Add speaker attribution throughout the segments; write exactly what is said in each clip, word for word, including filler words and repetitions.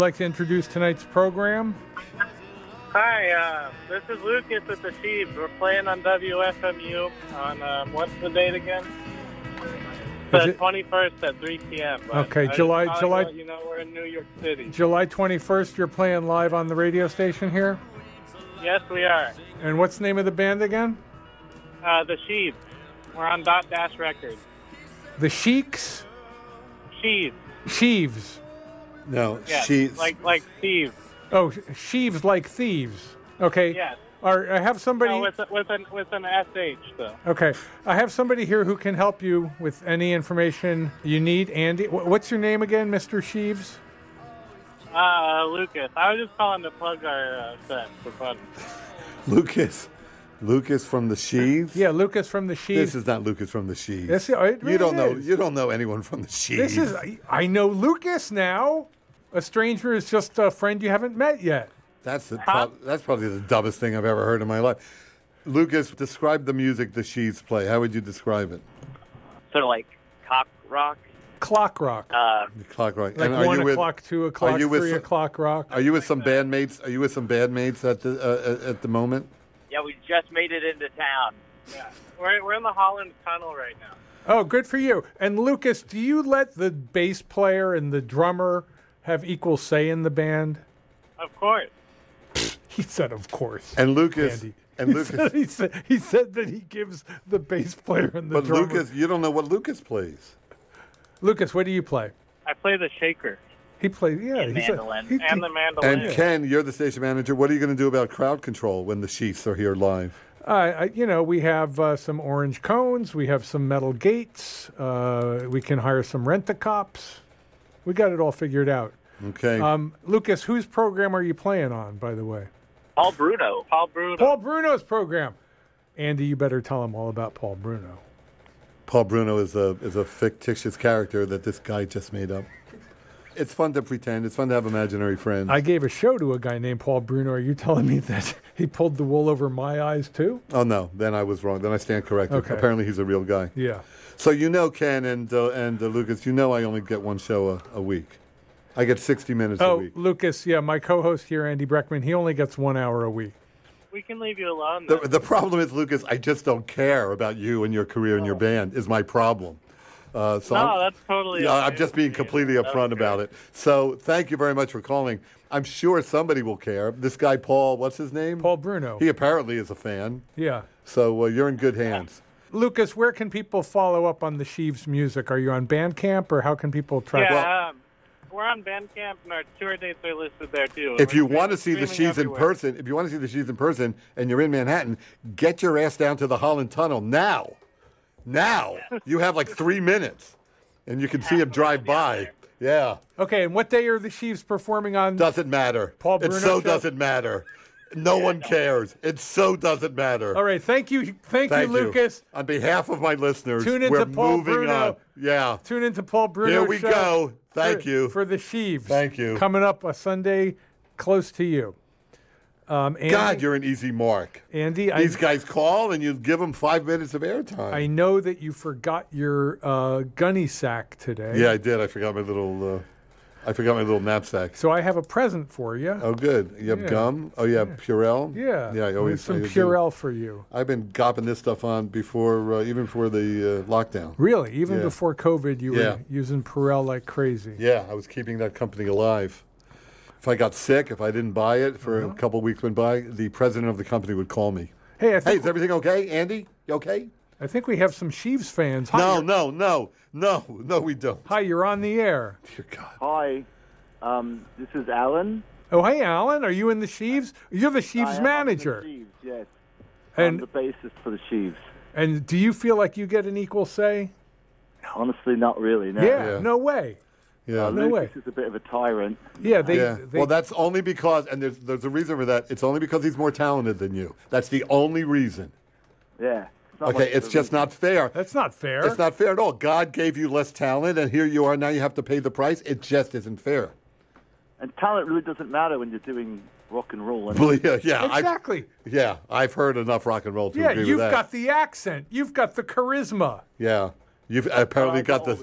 Speaker 1: I'd like to introduce tonight's program.
Speaker 2: Hi, uh, this is Lucas with the Sheaves. We're playing on W F M U on, um, what's the date again? The
Speaker 1: it-
Speaker 2: twenty-first at three p.m. But
Speaker 1: Okay,
Speaker 2: I
Speaker 1: July-
Speaker 2: just
Speaker 1: July-
Speaker 2: thought, You know, we're in New York City.
Speaker 1: July twenty-first, you're playing live on the radio station here?
Speaker 2: Yes, we are.
Speaker 1: And what's the name of the band again?
Speaker 2: Uh, the Sheaves. We're on Dot Dash Records.
Speaker 1: The Sheiks?
Speaker 2: Sheaves.
Speaker 1: Sheaves.
Speaker 3: No,
Speaker 2: Yes,
Speaker 3: she's
Speaker 2: like like Steve.
Speaker 1: Oh, sheaves like thieves. Okay.
Speaker 2: Yes.
Speaker 1: Or I have somebody...
Speaker 2: No, with, a, with, an, with an S H, though.
Speaker 1: Okay. I have somebody here who can help you with any information you need. Andy, wh- what's your name again, Mister Sheaves?
Speaker 2: Uh, Lucas. I was just calling to plug our uh, set for fun.
Speaker 3: Lucas. Lucas from the Sheaves?
Speaker 1: Yeah, Lucas from the Sheaves.
Speaker 3: This is not Lucas from the Sheaves.
Speaker 1: Yes, it really
Speaker 3: you don't know.
Speaker 1: is.
Speaker 3: You don't know anyone from the Sheaves.
Speaker 1: This is... I- I know Lucas now. A stranger is just a friend you haven't met yet.
Speaker 3: That's the, prob- that's probably the dumbest thing I've ever heard in my life. Lucas, describe the music the Sheaves play. How would you describe it?
Speaker 4: Sort of like cock rock.
Speaker 1: Clock rock.
Speaker 4: Uh,
Speaker 3: The clock rock.
Speaker 1: like
Speaker 3: And are
Speaker 1: one
Speaker 3: you with-
Speaker 1: o'clock, two o'clock,
Speaker 3: you with
Speaker 1: three
Speaker 3: some-
Speaker 1: o'clock rock.
Speaker 3: Are you with some bandmates? Are you with some bandmates at the uh, at the moment?
Speaker 4: yeah, we just made it into town.
Speaker 2: Yeah. We're, we're in the Holland Tunnel right now.
Speaker 1: Oh, good for you. And Lucas, do you let the bass player and the drummer have equal say in the band?
Speaker 2: Of course.
Speaker 1: He said, of course.
Speaker 3: And Lucas.
Speaker 1: Andy.
Speaker 3: And
Speaker 1: He
Speaker 3: Lucas.
Speaker 1: said, he, said, he said that he gives the bass player and the
Speaker 3: But
Speaker 1: drummer.
Speaker 3: Lucas, you don't know what Lucas plays.
Speaker 1: Lucas, what do you play?
Speaker 2: I play the shaker
Speaker 1: He plays, yeah.
Speaker 4: And
Speaker 1: he said-
Speaker 4: mandolin.
Speaker 1: he-
Speaker 2: and the mandolin.
Speaker 3: And Ken, you're the station manager. What are you going to do about crowd control when the Sheaves are here live?
Speaker 1: Uh, I- you know, we have uh, some orange cones. We have some metal gates. Uh, we can hire some rent-a-cops. We got it all figured out.
Speaker 3: Okay.
Speaker 1: Um, Lucas, whose program are you playing on, by the way?
Speaker 4: Paul Bruno.
Speaker 2: Paul Bruno.
Speaker 1: Paul Bruno's program. Andy, you better tell him all about Paul Bruno.
Speaker 3: Paul Bruno is a is a fictitious character that this guy just made up. It's fun to pretend. It's fun to have imaginary friends.
Speaker 1: I gave a show to a guy named Paul Bruno. Are you telling me that he pulled the wool over my eyes, too?
Speaker 3: oh no, then I was wrong. Then I stand corrected.
Speaker 1: Okay.
Speaker 3: Apparently, he's a real guy.
Speaker 1: Yeah.
Speaker 3: So you know, Ken and uh, and uh, Lucas, you know I only get one show a, a week. I get sixty minutes a
Speaker 1: Oh,
Speaker 3: week.
Speaker 1: Lucas, yeah, my co-host here, Andy Breckman, he only gets one hour a week.
Speaker 2: We can leave you alone.
Speaker 3: The,
Speaker 2: then.
Speaker 3: the problem is, Lucas, I just don't care about you and your career and your band is my problem. Uh, so
Speaker 2: no,
Speaker 3: I'm,
Speaker 2: that's totally.
Speaker 3: yeah,
Speaker 2: okay
Speaker 3: I'm just
Speaker 2: with
Speaker 3: being
Speaker 2: me.
Speaker 3: completely
Speaker 2: That
Speaker 3: upfront
Speaker 2: was
Speaker 3: about
Speaker 2: great.
Speaker 3: it. So thank you very much for calling. I'm sure somebody will care. This guy, Paul, what's his name?
Speaker 1: Paul Bruno.
Speaker 3: He apparently is a fan.
Speaker 1: Yeah.
Speaker 3: So uh, you're in good hands.
Speaker 1: Lucas, where can people follow up on the Sheaves music? Are you on Bandcamp, or how can people track?
Speaker 2: Yeah, um, we're on Bandcamp, and our tour dates are listed there too.
Speaker 3: If you
Speaker 2: We're
Speaker 3: want to see the
Speaker 2: streaming
Speaker 3: Sheaves in
Speaker 2: everywhere.
Speaker 3: person, if you want to see the Sheaves in person, and you're in Manhattan, get your ass down to the Holland Tunnel now. Now you have like three minutes, and you can see him drive by. Yeah,
Speaker 1: Okay, and what day are the Sheaves performing on?
Speaker 3: doesn't matter.
Speaker 1: Paul
Speaker 3: it
Speaker 1: Bruno
Speaker 3: so
Speaker 1: show?
Speaker 3: doesn't matter. No one cares. It so doesn't matter.
Speaker 1: All right, thank you, thank,
Speaker 3: Thank
Speaker 1: you, Lucas.
Speaker 3: On behalf of my listeners,
Speaker 1: Tune into
Speaker 3: we're
Speaker 1: Paul
Speaker 3: moving
Speaker 1: Bruno.
Speaker 3: on. Yeah.
Speaker 1: Tune into Paul Bruno.
Speaker 3: Here we
Speaker 1: show
Speaker 3: go. Thank
Speaker 1: for-
Speaker 3: you.
Speaker 1: for the Sheaves.
Speaker 3: Thank you.
Speaker 1: Coming up a Sunday close to you. Um, Andy,
Speaker 3: God, you're an easy mark.
Speaker 1: Andy, I,
Speaker 3: These guys call, and you give them five minutes of airtime.
Speaker 1: I know that you forgot your uh, gunny sack today.
Speaker 3: Yeah, I did. I forgot my little. Uh, I forgot my little knapsack.
Speaker 1: So I have a present for you.
Speaker 3: Oh, good. You have
Speaker 1: Yeah.
Speaker 3: gum. Oh, you have Purell.
Speaker 1: Yeah.
Speaker 3: Yeah. I always
Speaker 1: some
Speaker 3: I do.
Speaker 1: Purell for you.
Speaker 3: I've been gopping this stuff on before, uh, even before the uh, lockdown.
Speaker 1: Really, even
Speaker 3: Yeah.
Speaker 1: before COVID, you
Speaker 3: Yeah.
Speaker 1: were using Purell like crazy.
Speaker 3: Yeah, I was keeping that company alive. If I got sick, if I didn't buy it for
Speaker 1: Uh-huh.
Speaker 3: a couple of weeks went by, the president of the company would call me.
Speaker 1: Hey, I
Speaker 3: Hey,
Speaker 1: think
Speaker 3: is everything okay, Andy? You okay?
Speaker 1: I think we have some Sheaves fans. Hi,
Speaker 3: No,
Speaker 1: you're-
Speaker 3: no, no, no, no, we don't.
Speaker 1: Hi, you're on the air.
Speaker 3: Dear God.
Speaker 5: Hi, um, this is Alan.
Speaker 1: Oh, hey, Alan, are you in the Sheaves? You're the
Speaker 5: I
Speaker 1: Sheaves
Speaker 5: am
Speaker 1: manager.
Speaker 5: on the Sheaves, yes.
Speaker 1: And-
Speaker 5: I'm the bassist for the Sheaves.
Speaker 1: And do you feel like you get an equal say?
Speaker 5: Honestly, not really, no.
Speaker 1: Yeah,
Speaker 3: Yeah.
Speaker 1: no way.
Speaker 3: Yeah.
Speaker 5: Uh,
Speaker 1: no
Speaker 5: Lucas
Speaker 1: way.
Speaker 5: is a bit of a tyrant.
Speaker 1: Yeah, they.
Speaker 3: yeah.
Speaker 1: they
Speaker 3: well, that's only because, and there's there's a reason for that. It's only because he's more talented than you. That's the only reason.
Speaker 5: Yeah. It's not
Speaker 3: Okay,
Speaker 5: much of
Speaker 3: it's
Speaker 5: a
Speaker 3: just
Speaker 5: reason.
Speaker 3: not fair.
Speaker 1: that's not fair.
Speaker 3: It's not fair at all. God gave you less talent, and here you are now. You have to pay the price. It just isn't fair.
Speaker 5: And talent really doesn't matter when you're doing rock and roll. And
Speaker 3: Well, yeah, yeah, I've,
Speaker 1: exactly.
Speaker 3: yeah. I've heard enough rock and roll to
Speaker 1: Yeah,
Speaker 3: agree
Speaker 1: you've
Speaker 3: with that.
Speaker 1: got the accent. You've got the charisma.
Speaker 3: yeah, you've
Speaker 5: I
Speaker 3: apparently
Speaker 5: got
Speaker 3: got
Speaker 5: all
Speaker 3: the.
Speaker 5: the chicks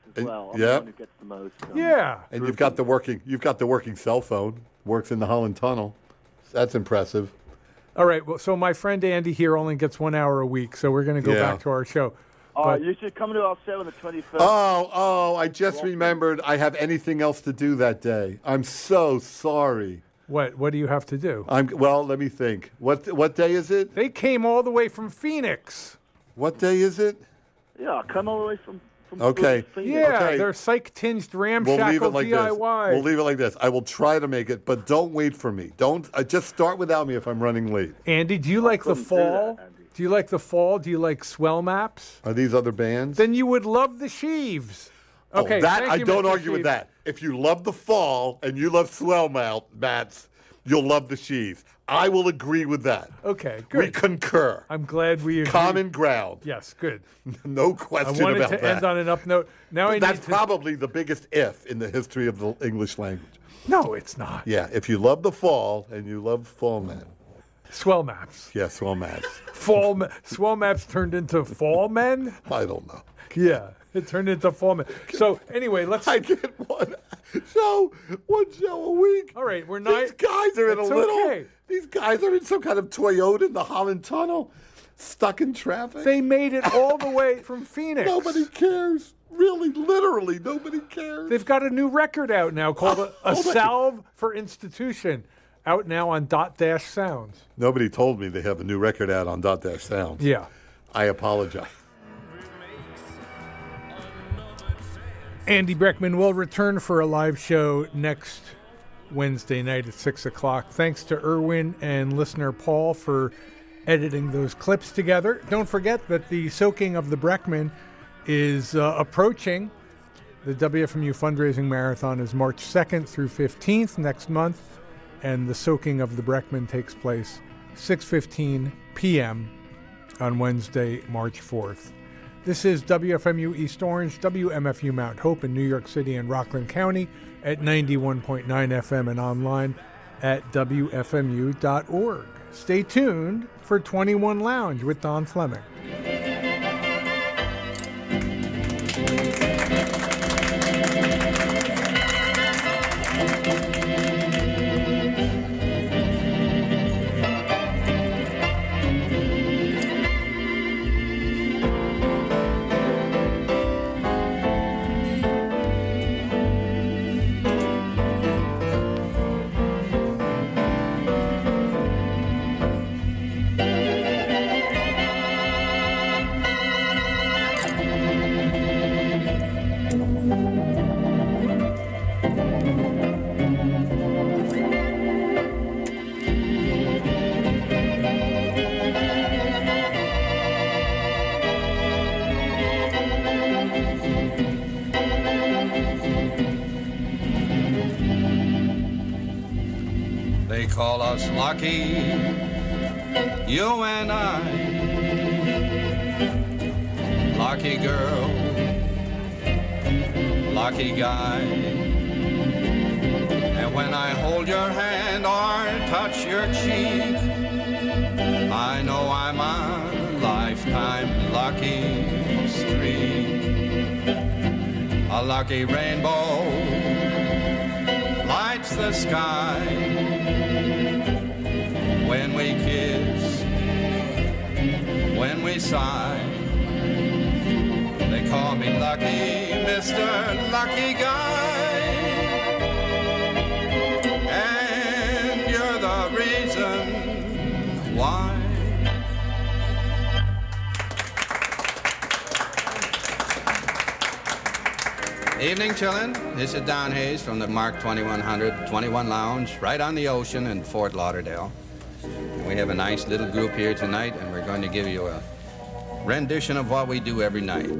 Speaker 5: as
Speaker 3: And-
Speaker 5: well. I'm
Speaker 3: yeah.
Speaker 5: the one who gets the most. Um,
Speaker 1: Yeah.
Speaker 3: And you've got the working you've got the working cell phone. Works in the Holland Tunnel. That's impressive.
Speaker 1: All right. Well, so my friend Andy here only gets one hour a week, so we're going to go
Speaker 3: Yeah.
Speaker 1: back to our show.
Speaker 5: Oh,
Speaker 1: But-
Speaker 5: you should come to our show on the twenty-first.
Speaker 3: Oh, oh, I just remembered I have anything else to do that day. I'm so sorry.
Speaker 1: What? What do you have to do?
Speaker 3: I'm well, let me think. What what day is it?
Speaker 1: They came all the way from Phoenix.
Speaker 3: What day is it?
Speaker 5: Yeah, come all the way from. from
Speaker 3: Okay.
Speaker 5: Phoenix.
Speaker 1: Yeah,
Speaker 3: Okay.
Speaker 1: they're psych-tinged
Speaker 3: We'll
Speaker 1: ramshackle
Speaker 3: leave it like
Speaker 1: D I
Speaker 3: this.
Speaker 1: Y.
Speaker 3: We'll leave it like this. I will try to make it, but don't wait for me. Don't uh, just start without me if I'm running late.
Speaker 1: Andy, do you like the
Speaker 5: couldn't do that,
Speaker 1: fall?
Speaker 5: Andy.
Speaker 1: Do you like the fall? Do you like swell maps?
Speaker 3: Are these other bands?
Speaker 1: Then you would love the Sheaves. Okay,
Speaker 3: oh, that
Speaker 1: thank
Speaker 3: I
Speaker 1: you,
Speaker 3: don't
Speaker 1: Mister
Speaker 3: argue with
Speaker 1: Sheaves.
Speaker 3: that. If you love the fall and you love swell mount mats, you'll love the sheaves. I will agree with that.
Speaker 1: Okay,
Speaker 3: We
Speaker 1: good.
Speaker 3: concur.
Speaker 1: I'm glad we agree.
Speaker 3: Common ground.
Speaker 1: Yes, good.
Speaker 3: No
Speaker 1: I
Speaker 3: question
Speaker 1: wanted
Speaker 3: about
Speaker 1: to
Speaker 3: that.
Speaker 1: end on an up note. Now I
Speaker 3: That's
Speaker 1: need to.
Speaker 3: probably the biggest if in the history of the English language.
Speaker 1: No, it's not.
Speaker 3: Yeah, if you love the fall and you love fall mat.
Speaker 1: Swell maps.
Speaker 3: Yeah, swell mats.
Speaker 1: Fall. Ma- swell maps turned into fall men.
Speaker 3: I don't know.
Speaker 1: Yeah, it turned into fall men. So anyway, let's.
Speaker 3: I get one show, one show a week.
Speaker 1: All right, we're
Speaker 3: These
Speaker 1: not.
Speaker 3: guys are in a
Speaker 1: It's
Speaker 3: little.
Speaker 1: okay.
Speaker 3: These guys are in some kind of Toyota in the Holland Tunnel, stuck in traffic.
Speaker 1: They made it all the way from Phoenix.
Speaker 3: Nobody cares. Really, literally, nobody cares.
Speaker 1: They've got a new record out now called A, a
Speaker 3: Oh, my-
Speaker 1: Salve for Institution, out now on Dot Dash Sounds.
Speaker 3: Nobody told me they have a new record out on Dot Dash Sounds.
Speaker 1: Yeah.
Speaker 3: I apologize.
Speaker 1: Andy Breckman will return for a live show next Wednesday night at six o'clock. Thanks to Irwin and listener Paul for editing those clips together. Don't forget that the Soaking of the Breckman is uh, approaching. The W F M U fundraising marathon is March second through fifteenth next month, and the Soaking of the Breckman takes place six fifteen p.m. on Wednesday, March fourth. This is W F M U East Orange, W M F U Mount Hope in New York City and Rockland County at ninety-one point nine F M and online at W F M U dot org. Stay tuned for twenty-one Lounge with Don Fleming.
Speaker 6: They call us lucky, you and I. Lucky girl, lucky guy. And when I hold your hand or touch your cheek, I know I'm on a lifetime lucky streak. A lucky rainbow lights the sky when we kiss, when we sigh. They call me lucky, Mister Lucky Guy. And you're the reason why. Evening, chillin'. This is Don Hayes from the Mark twenty-one hundred twenty-one Lounge, right on the ocean in Fort Lauderdale. We have a nice little group here tonight, and we're going to give you a rendition of what we do every night.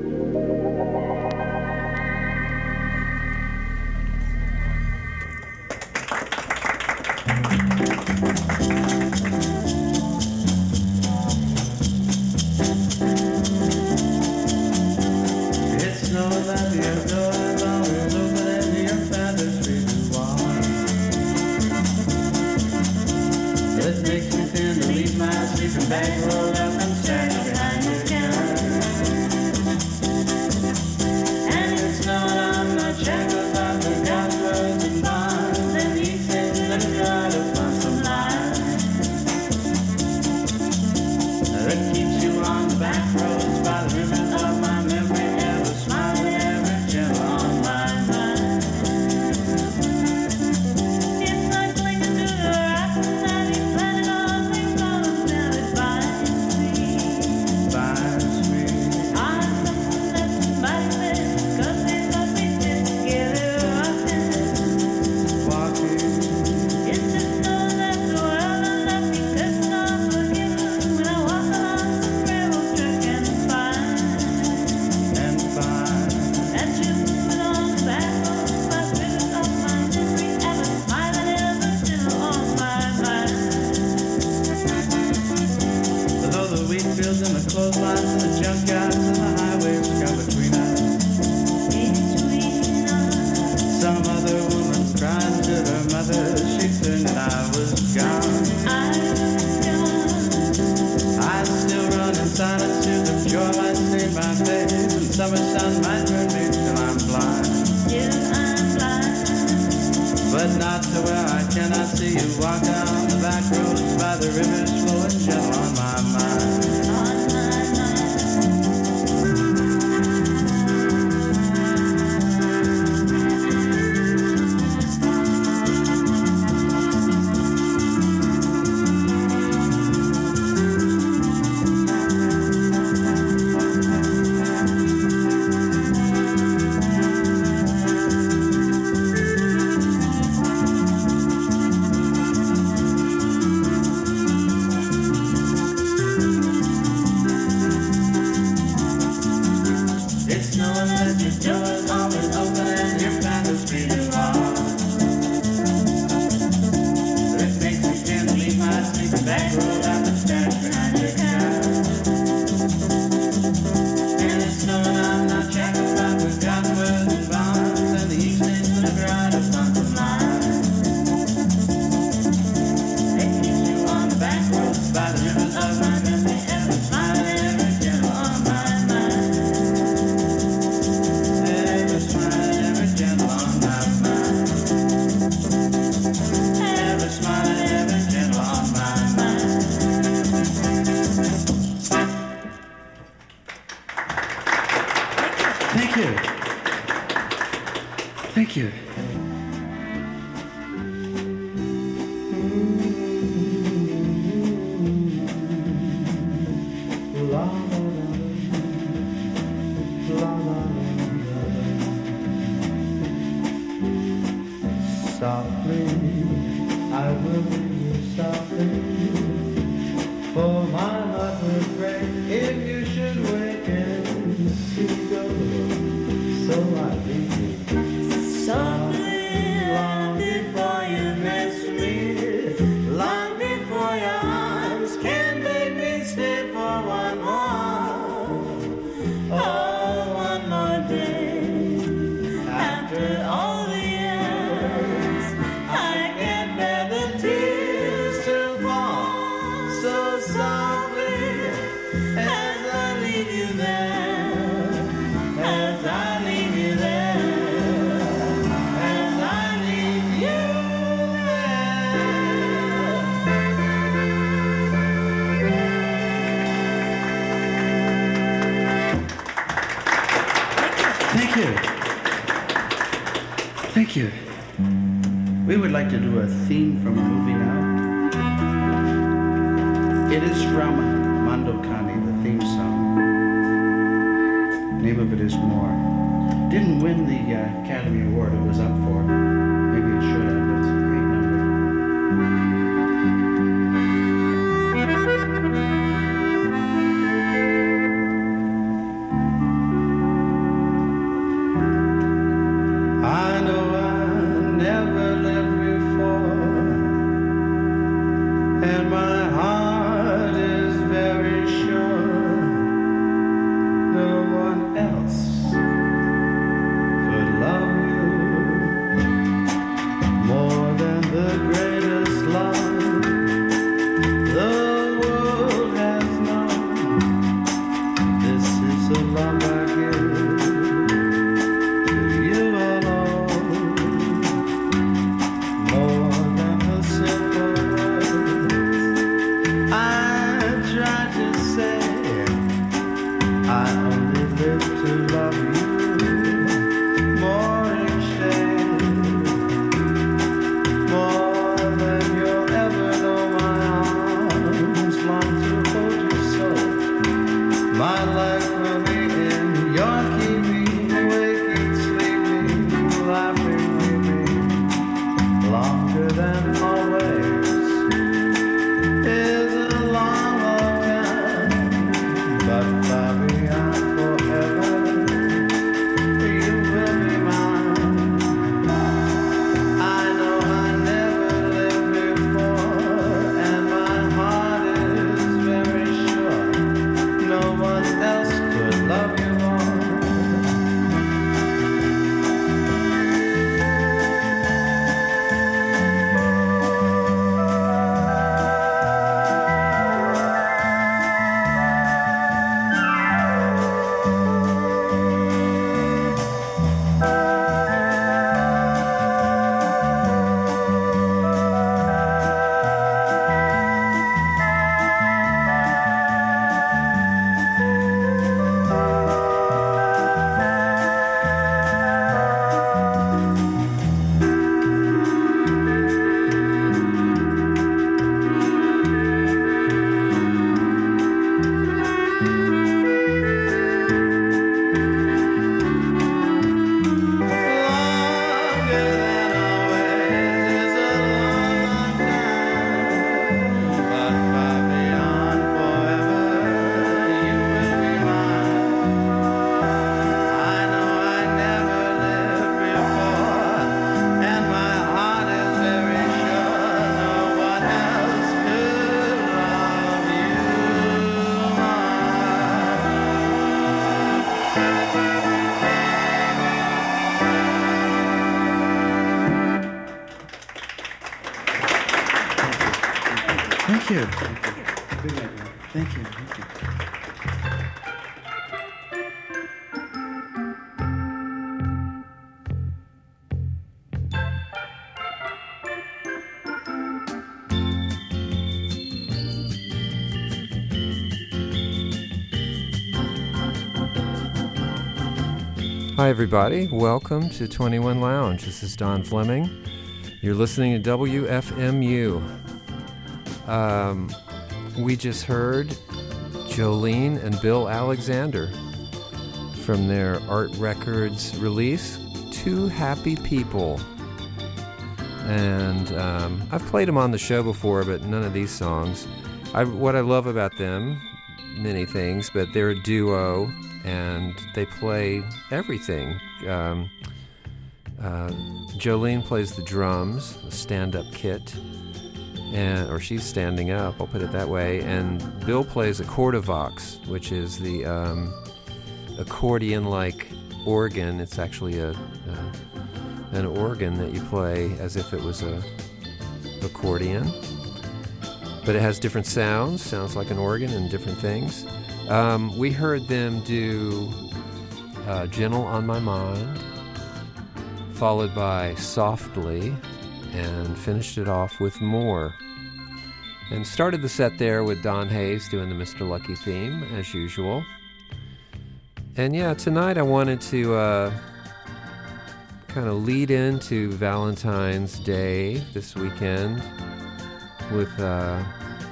Speaker 7: It's no that your door is always open and your feathers free to walk. It makes me tend to leave my sleeping bag rolled up and stand behind your counter. And it's no not to where I cannot see you. Walk down the back roads by the rivers flowing gentle on my mind.
Speaker 8: Thank you.
Speaker 7: Softly, I will leave you softly, for my heart will break if you should wake and see go. So I leave you softly, long before you miss me, long before your arms can make me stay for one more, oh, one more day. After all the years, I can't bear the tears to fall so softly as I leave you there, as I leave you there, as I leave you
Speaker 8: Thank you. Thank you. We would like to do a theme from a movie now. It is from Mandokani, the theme song. Name of it is More. Didn't win the uh, Academy Award it was up for. Maybe it should have, but it's a great number.
Speaker 7: I know I never lived before, and my heart is very sure no one else could love you more than the greatest love the world has known. This is the love I give to you alone, more than the simple words I tried to say. I only live to love you more each day, more than you'll ever know. My arms long to hold you so. My life will be in your keeping, waking, sleeping, laughing, weeping, longer than always is a long, long time, but far beyond forever, you will be mine. I know I never lived before, and my heart is very sure no one else could love you more.
Speaker 8: Thank you. Good night, Rob. Thank you. Thank you.
Speaker 9: Hi, everybody. Welcome to twenty-one Lounge. This is Don Fleming. You're listening to W F M U. Um, we just heard Jolene and Bill Alexander from their Art Records release, Two Happy People. And um, I've played them on the show before, but none of these songs. I, what I love about them, many things, but they're a duo. And they play everything. Um, uh, Jolene plays the drums, a stand-up kit, and or she's standing up, I'll put it that way. And Bill plays a Cordovox, which is the um, accordion-like organ. It's actually a, a an organ that you play as if it was a accordion, but it has different sounds. Sounds like an organ and different things. Um, we heard them do uh, Gentle on My Mind, followed by Softly, and finished it off with More. And started the set there with Don Hayes doing the Mister Lucky theme, as usual. And yeah, tonight I wanted to uh, kind of lead into Valentine's Day this weekend with uh,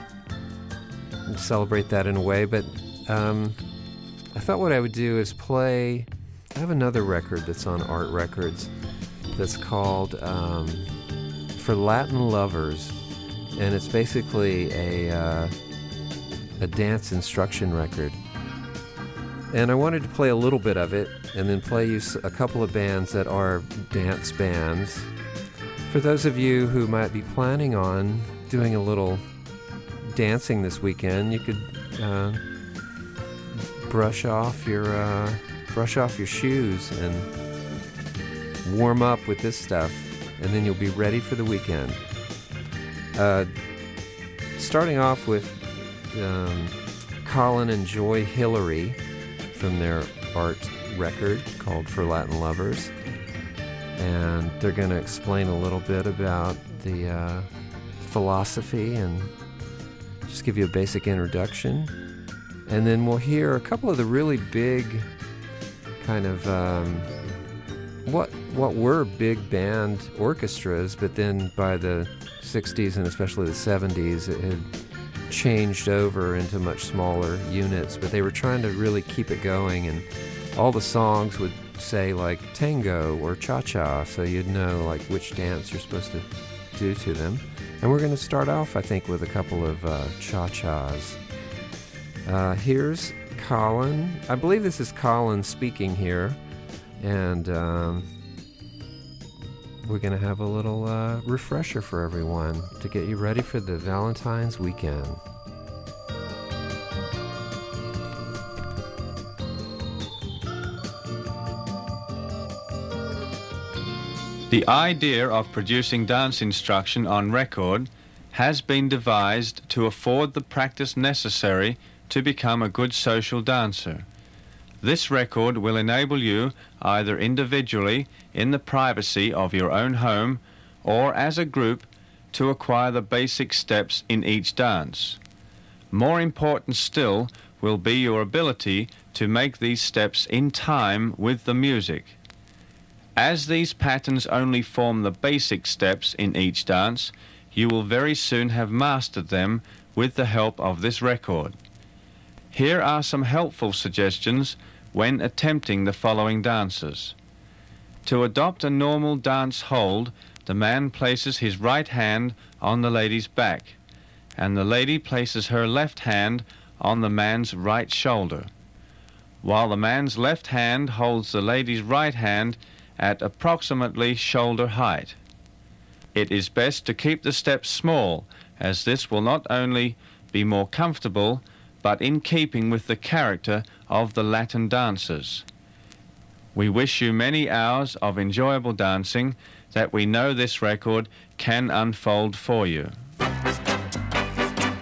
Speaker 9: celebrate that in a way, but Um, I thought what I would do is play, I have another record that's on Art Records that's called um, For Latin Lovers, and it's basically a, uh, a dance instruction record. And I wanted to play a little bit of it and then play you a couple of bands that are dance bands. For those of you who might be planning on doing a little dancing this weekend, you could uh, brush off your uh, brush off your shoes and warm up with this stuff, and then you'll be ready for the weekend. Uh, starting off with um, Colin and Joy Hillary from their art record called For Latin Lovers, and they're going to explain a little bit about the uh, philosophy and just give you a basic introduction. And then we'll hear a couple of the really big kind of um, what what were big band orchestras, but then by the sixties and especially the seventies, it had changed over into much smaller units, but they were trying to really keep it going, and all the songs would say like tango or cha-cha, so you'd know like which dance you're supposed to do to them. And we're going to start off, I think, with a couple of uh, cha-chas. Uh, here's Colin. I believe this is Colin speaking here, and um, we're going to have a little uh, refresher for everyone to get you ready for the Valentine's weekend.
Speaker 10: The idea of producing dance instruction on record has been devised to afford the practice necessary to become a good social dancer. This record will enable you, either individually in the privacy of your own home or as a group, to acquire the basic steps in each dance. More important still will be your ability to make these steps in time with the music. As these patterns only form the basic steps in each dance, you will very soon have mastered them with the help of this record. Here are some helpful suggestions when attempting the following dances. To adopt a normal dance hold, the man places his right hand on the lady's back, and the lady places her left hand on the man's right shoulder, while the man's left hand holds the lady's right hand at approximately shoulder height. It is best to keep the steps small, as this will not only be more comfortable, but in keeping with the character of the Latin dancers. We wish you many hours of enjoyable dancing that we know this record can unfold for you.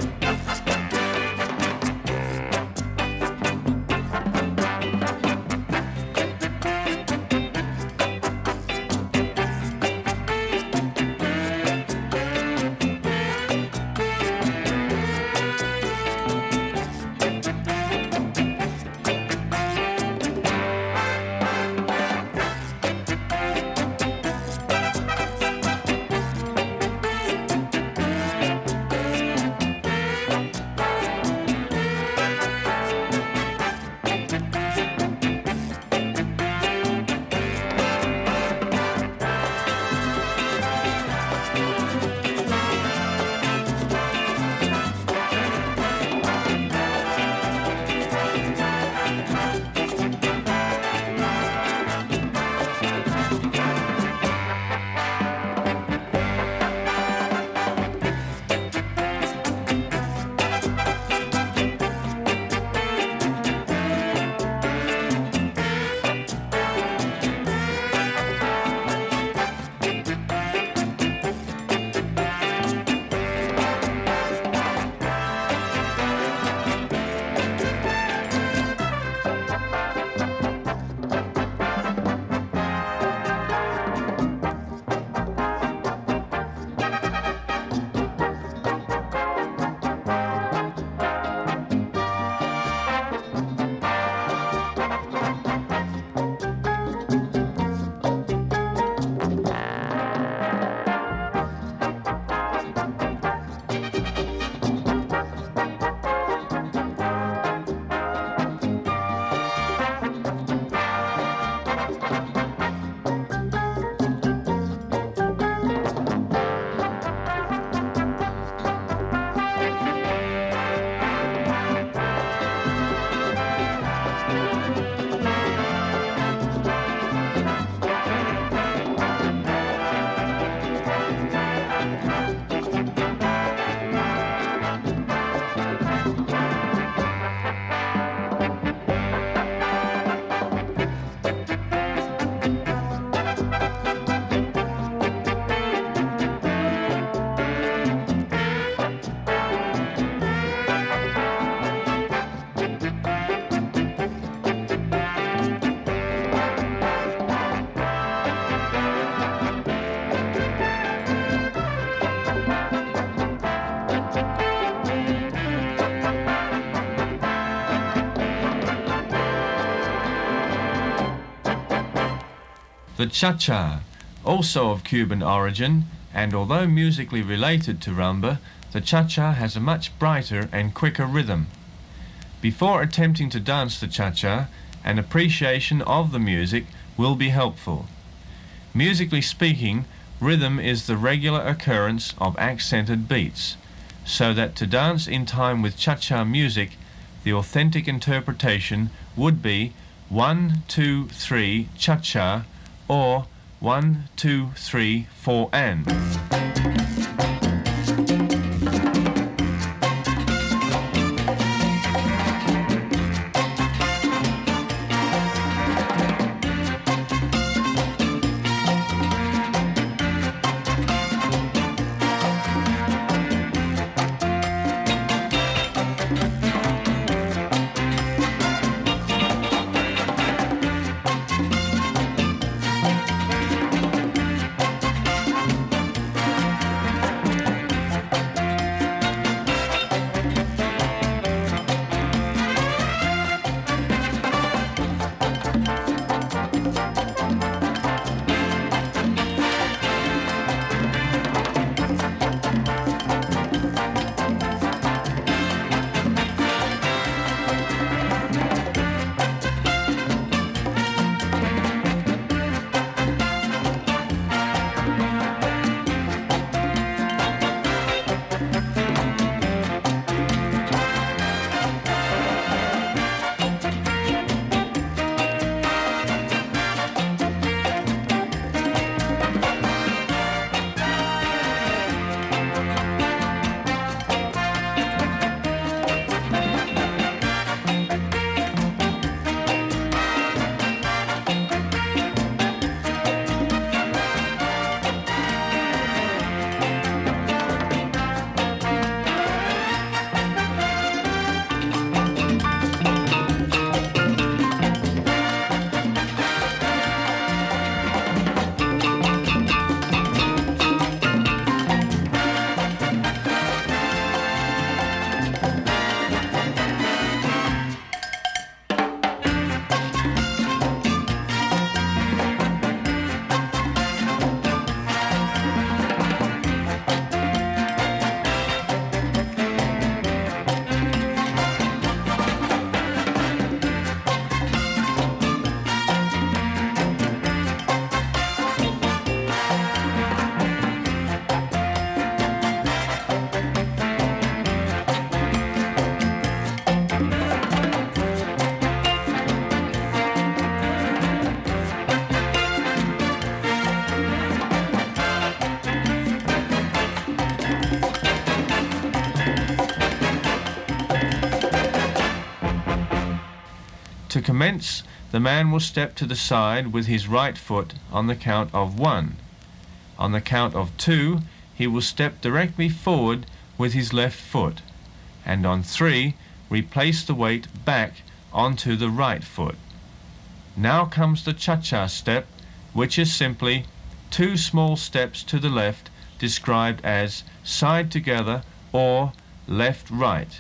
Speaker 10: The cha-cha, also of Cuban origin, and although musically related to rumba, the cha-cha has a much brighter and quicker rhythm. Before attempting to dance the cha-cha, an appreciation of the music will be helpful. Musically speaking, rhythm is the regular occurrence of accented beats, so that to dance in time with cha-cha music, the authentic interpretation would be one, two, three, cha-cha, or one, two, three, four, and. To commence, the man will step to the side with his right foot on the count of one. On the count of two, he will step directly forward with his left foot. And on three, replace the weight back onto the right foot. Now comes the cha-cha step, which is simply two small steps to the left, described as side together or left-right.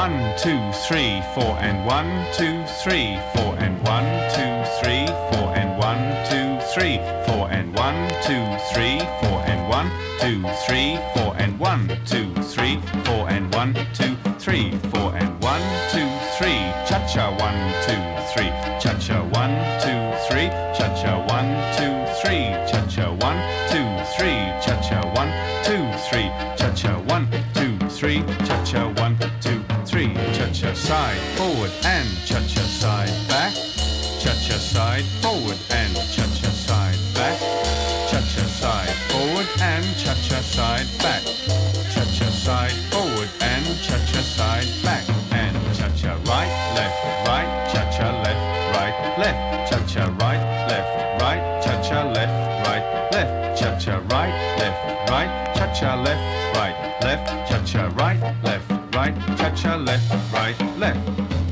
Speaker 10: one, two, three, four, and one, two, three, four, and one, two, three, four, and one, two, three, four, and one, two, three, four, and one, two, three, four, and one, two, three, four, and one, two, three, four, and one, two, three, cha-cha, one, two, three, cha-cha, one, two, three, cha-cha, one, two, three, cha-cha, one, two, three, cha-cha, one, two, three, cha-cha, one, two, three, cha-cha, one, two, three, cha-cha, side, forward, and cha-cha, side, back, cha-cha, side, forward, and cha-cha, side, back, cha-cha, side, forward, and cha-cha, side, back, cha-cha, side, forward, and cha-cha, side, back, and cha-cha, right, left, right, cha-cha, left, right, left, cha-cha, right, left, right, cha-cha, left, right, left, cha-cha, right, left, right, cha-cha, left, right, left, cha-cha, right, left, right, cha-cha, left, right, left.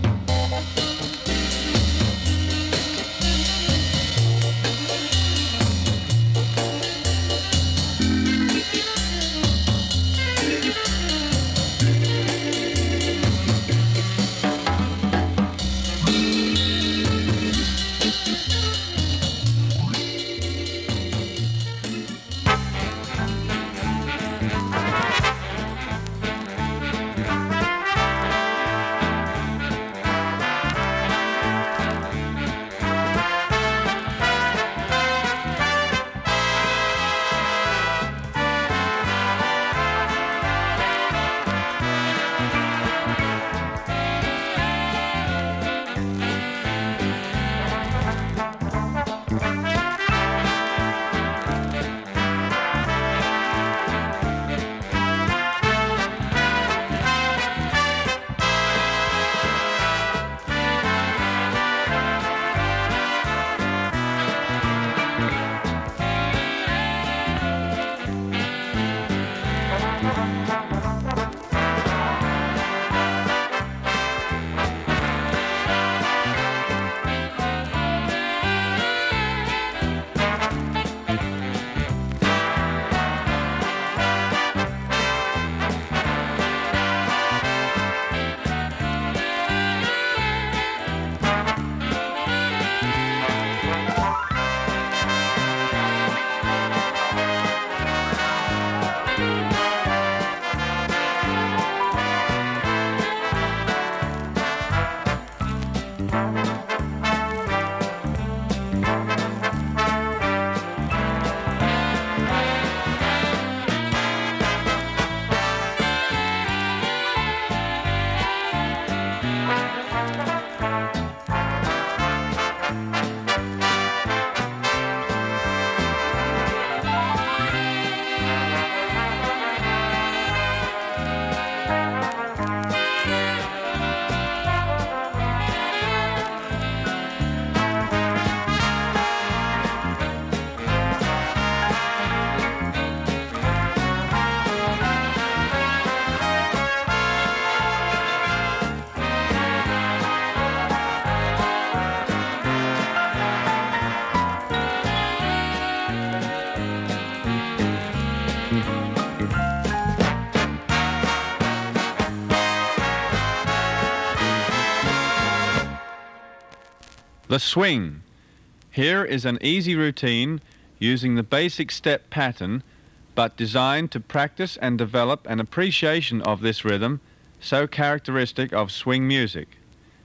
Speaker 10: The swing. Here is an easy routine using the basic step pattern, but designed to practice and develop an appreciation of this rhythm so characteristic of swing music.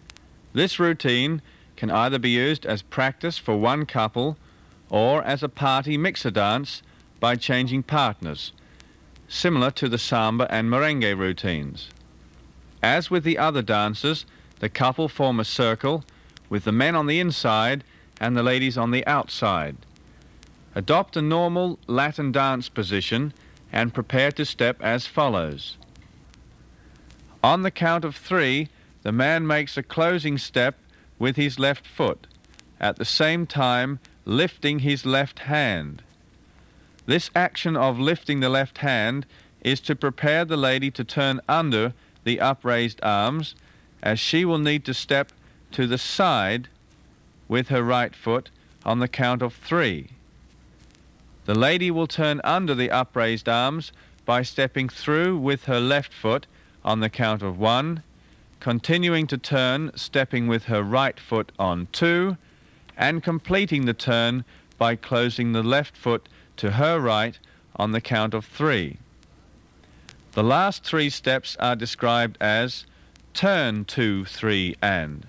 Speaker 10: This routine can either be used as practice for one couple or as a party mixer dance by changing partners, similar to the samba and merengue routines. As with the other dances, the couple form a circle with the men on the inside and the ladies on the outside. Adopt a normal Latin dance position and prepare to step as follows. On the count of three, the man makes a closing step with his left foot, at the same time lifting his left hand. This action of lifting the left hand is to prepare the lady to turn under the upraised arms, as she will need to step to the side with her right foot on the count of three. The lady will turn under the upraised arms by stepping through with her left foot on the count of one, continuing to turn, stepping with her right foot on two, and completing the turn by closing the left foot to her right on the count of three. The last three steps are described as turn, two, three, and.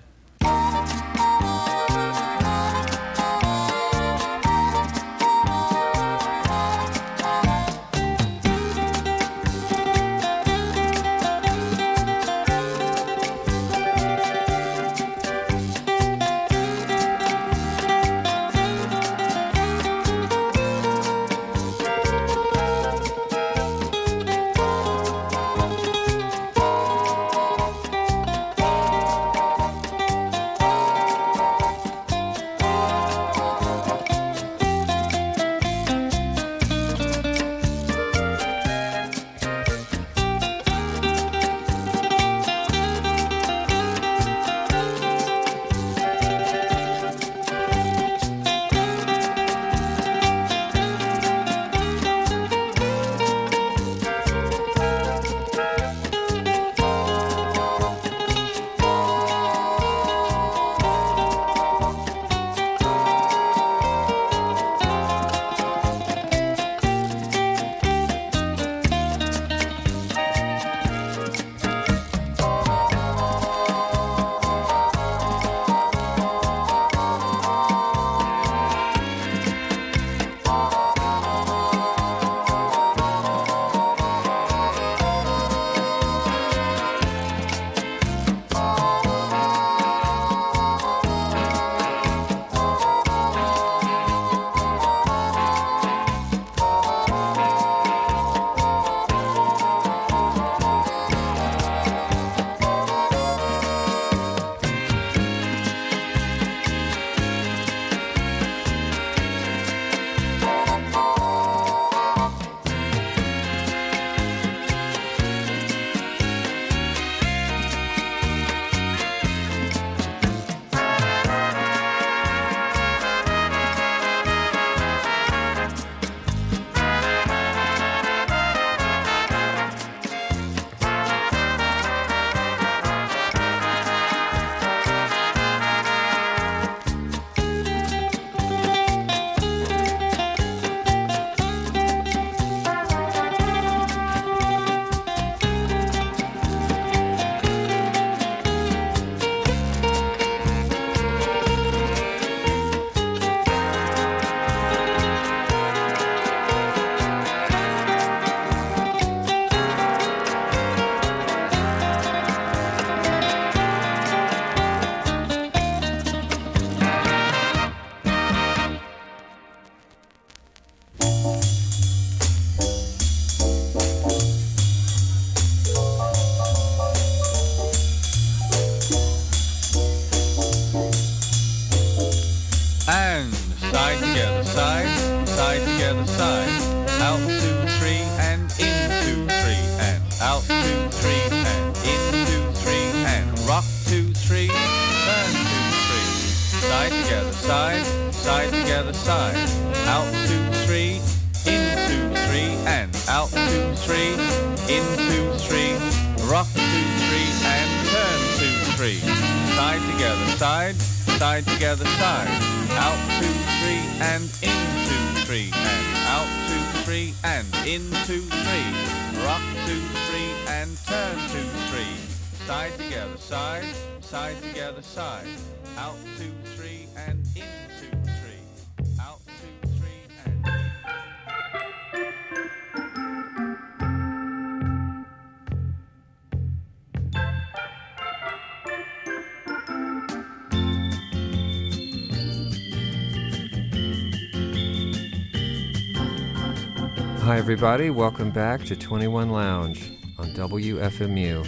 Speaker 9: Hi everybody, welcome back to twenty-one Lounge on W F M U.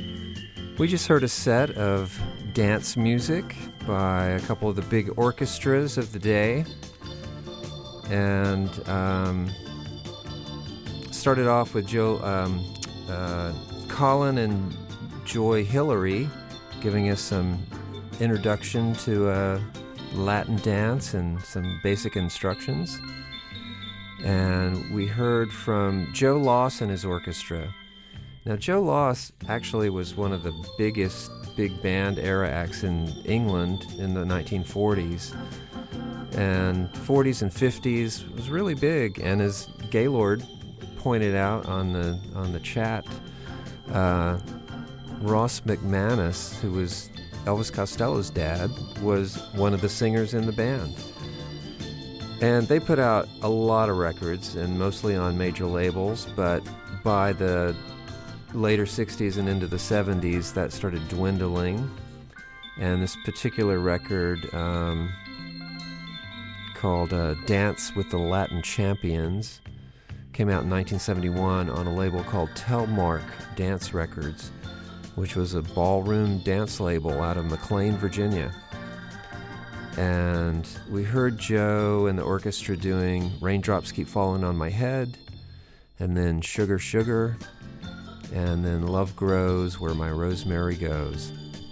Speaker 9: We just heard a set of dance music by a couple of the big orchestras of the day, and um, started off with Joe, um, uh, Colin and Joy Hillary giving us some introduction to uh, Latin dance and some basic instructions. And we heard from Joe Loss and his orchestra Now, Joe Loss actually was one of the biggest big band era acts in England in the nineteen forties. And forties and fifties was really big. And as Gaylord pointed out on the on the chat, uh, Ross McManus, who was Elvis Costello's dad, was one of the singers in the band. And they put out a lot of records, and mostly on major labels, but by the later sixties and into the seventies, that started dwindling. And this particular record, um, called uh, Dance with the Latin Champions, came out in nineteen seventy-one on a label called Telmark Dance Records, which was a ballroom dance label out of McLean, Virginia. And we heard Joe and the orchestra doing Raindrops Keep Falling on My Head, and then Sugar Sugar, and then Love Grows Where My Rosemary Goes.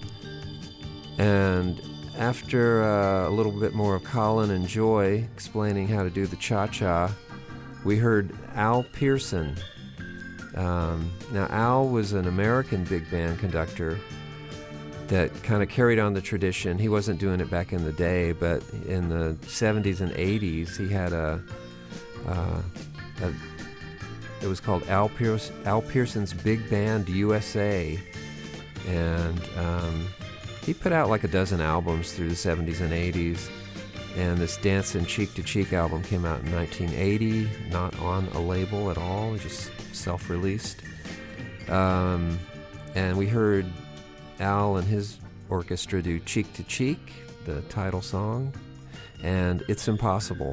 Speaker 9: And after uh, a little bit more of Colin and Joy explaining how to do the cha-cha, we heard Al Pearson. Um, now, Al was an American big band conductor that kind of carried on the tradition. He wasn't doing it back in the day, but in the seventies and eighties, he had a, uh, a it was called Al, Pierce, Al Pearson's Big Band U S A, and um, he put out like a dozen albums through the seventies and eighties, and this Dancin' Cheek to Cheek album came out in nineteen eighty, not on a label at all, just self-released. Um, and we heard Al and his orchestra do Cheek to Cheek, the title song, and It's Impossible.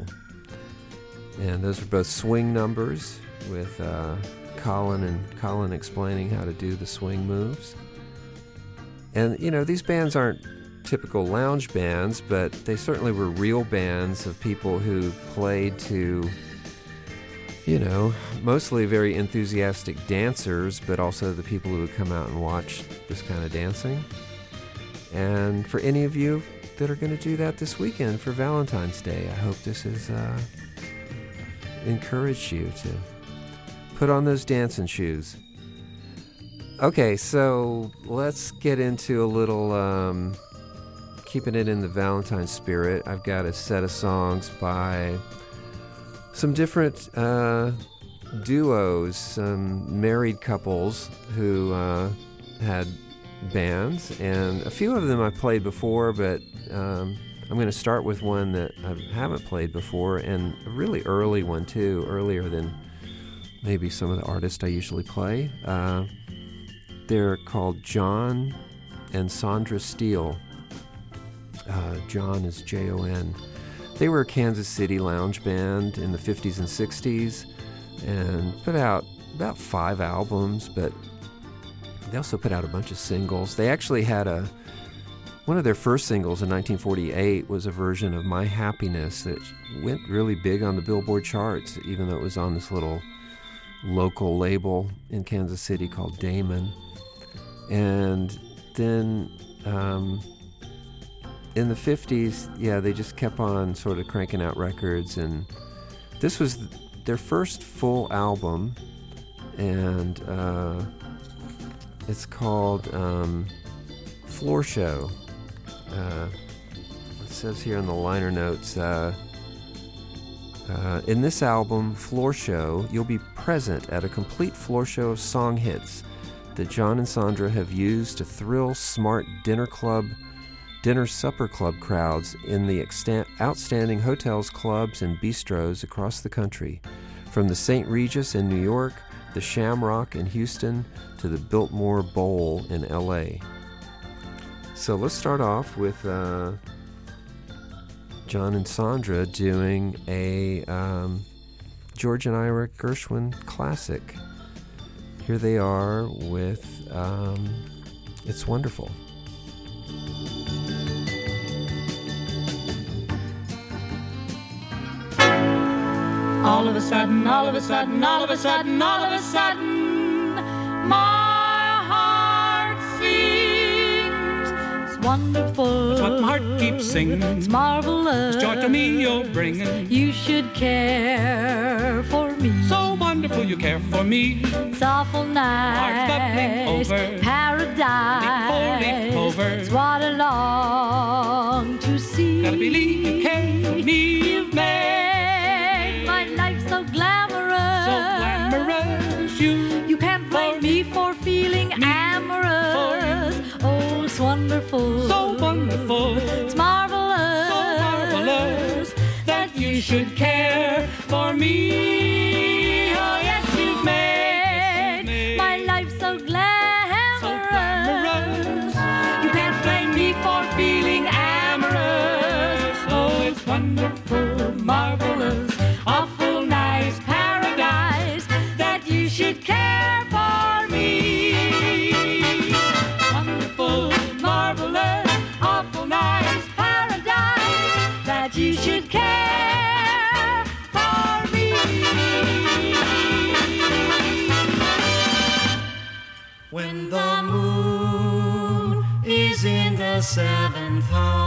Speaker 9: And those were both swing numbers with uh, Colin and Colin explaining how to do the swing moves. And, you know, these bands aren't typical lounge bands, but they certainly were real bands of people who played to, you know, mostly very enthusiastic dancers, but also the people who would come out and watch this kind of dancing. And for any of you that are going to do that this weekend for Valentine's Day, I hope this has uh, encouraged you to put on those dancing shoes. Okay, so let's get into a little, um, keeping it in the Valentine spirit. I've got a set of songs by some different uh, duos, some married couples who uh, had bands, and a few of them I've played before, but um, I'm going to start with one that I haven't played before, and a really early one too, earlier than maybe some of the artists I usually play. Uh, they're called John and Sandra Steele. Uh, John is J O N. They were a Kansas City lounge band in the fifties and sixties and put out about five albums, but they also put out a bunch of singles. They actually had a, one of their first singles in nineteen forty-eight was a version of My Happiness that went really big on the Billboard charts, even though it was on this little local label in Kansas City called Damon. And then um, in the fifties, yeah, they just kept on sort of cranking out records, and this was th- their first full album, and uh, it's called um, Floor Show. Uh, it says here in the liner notes, uh, uh, in this album, Floor Show, you'll be present at a complete floor show of song hits that John and Sandra have used to thrill smart dinner club dinner supper club crowds in the extant, outstanding hotels, clubs, and bistros across the country, from the Saint Regis in New York, the Shamrock in Houston, to the Biltmore Bowl in L A. So let's start off with uh, John and Sandra doing a um, George and Ira Gershwin classic. Here they are with um, It's Wonderful.
Speaker 11: All of a sudden, all of a sudden, all of a sudden, all of a sudden, my heart sings. It's wonderful.
Speaker 12: That's what my heart keeps singing.
Speaker 11: It's marvelous.
Speaker 12: It's joy to me you're bringing.
Speaker 11: You should care for me.
Speaker 12: So wonderful. wonderful you care for me.
Speaker 11: It's awful nice.
Speaker 12: Over.
Speaker 11: Paradise.
Speaker 12: Four-leaf clover.
Speaker 11: It's what I long to see.
Speaker 12: Gotta believe you care for me.
Speaker 11: You've made my life so glamorous.
Speaker 12: So glamorous. You,
Speaker 11: you can't blame me for feeling
Speaker 12: me
Speaker 11: amorous. Oh, it's wonderful.
Speaker 12: So wonderful.
Speaker 11: It's marvelous.
Speaker 12: So marvelous that you should care for me.
Speaker 11: Oh, yes, you've made, made my life so glamorous.
Speaker 12: So glamorous.
Speaker 11: You can't blame me for feeling amorous. Oh, it's wonderful, marvelous, awful nice paradise that you should care for me. Wonderful, marvelous, awful nice paradise that you should care for me.
Speaker 7: When the moon is in the seventh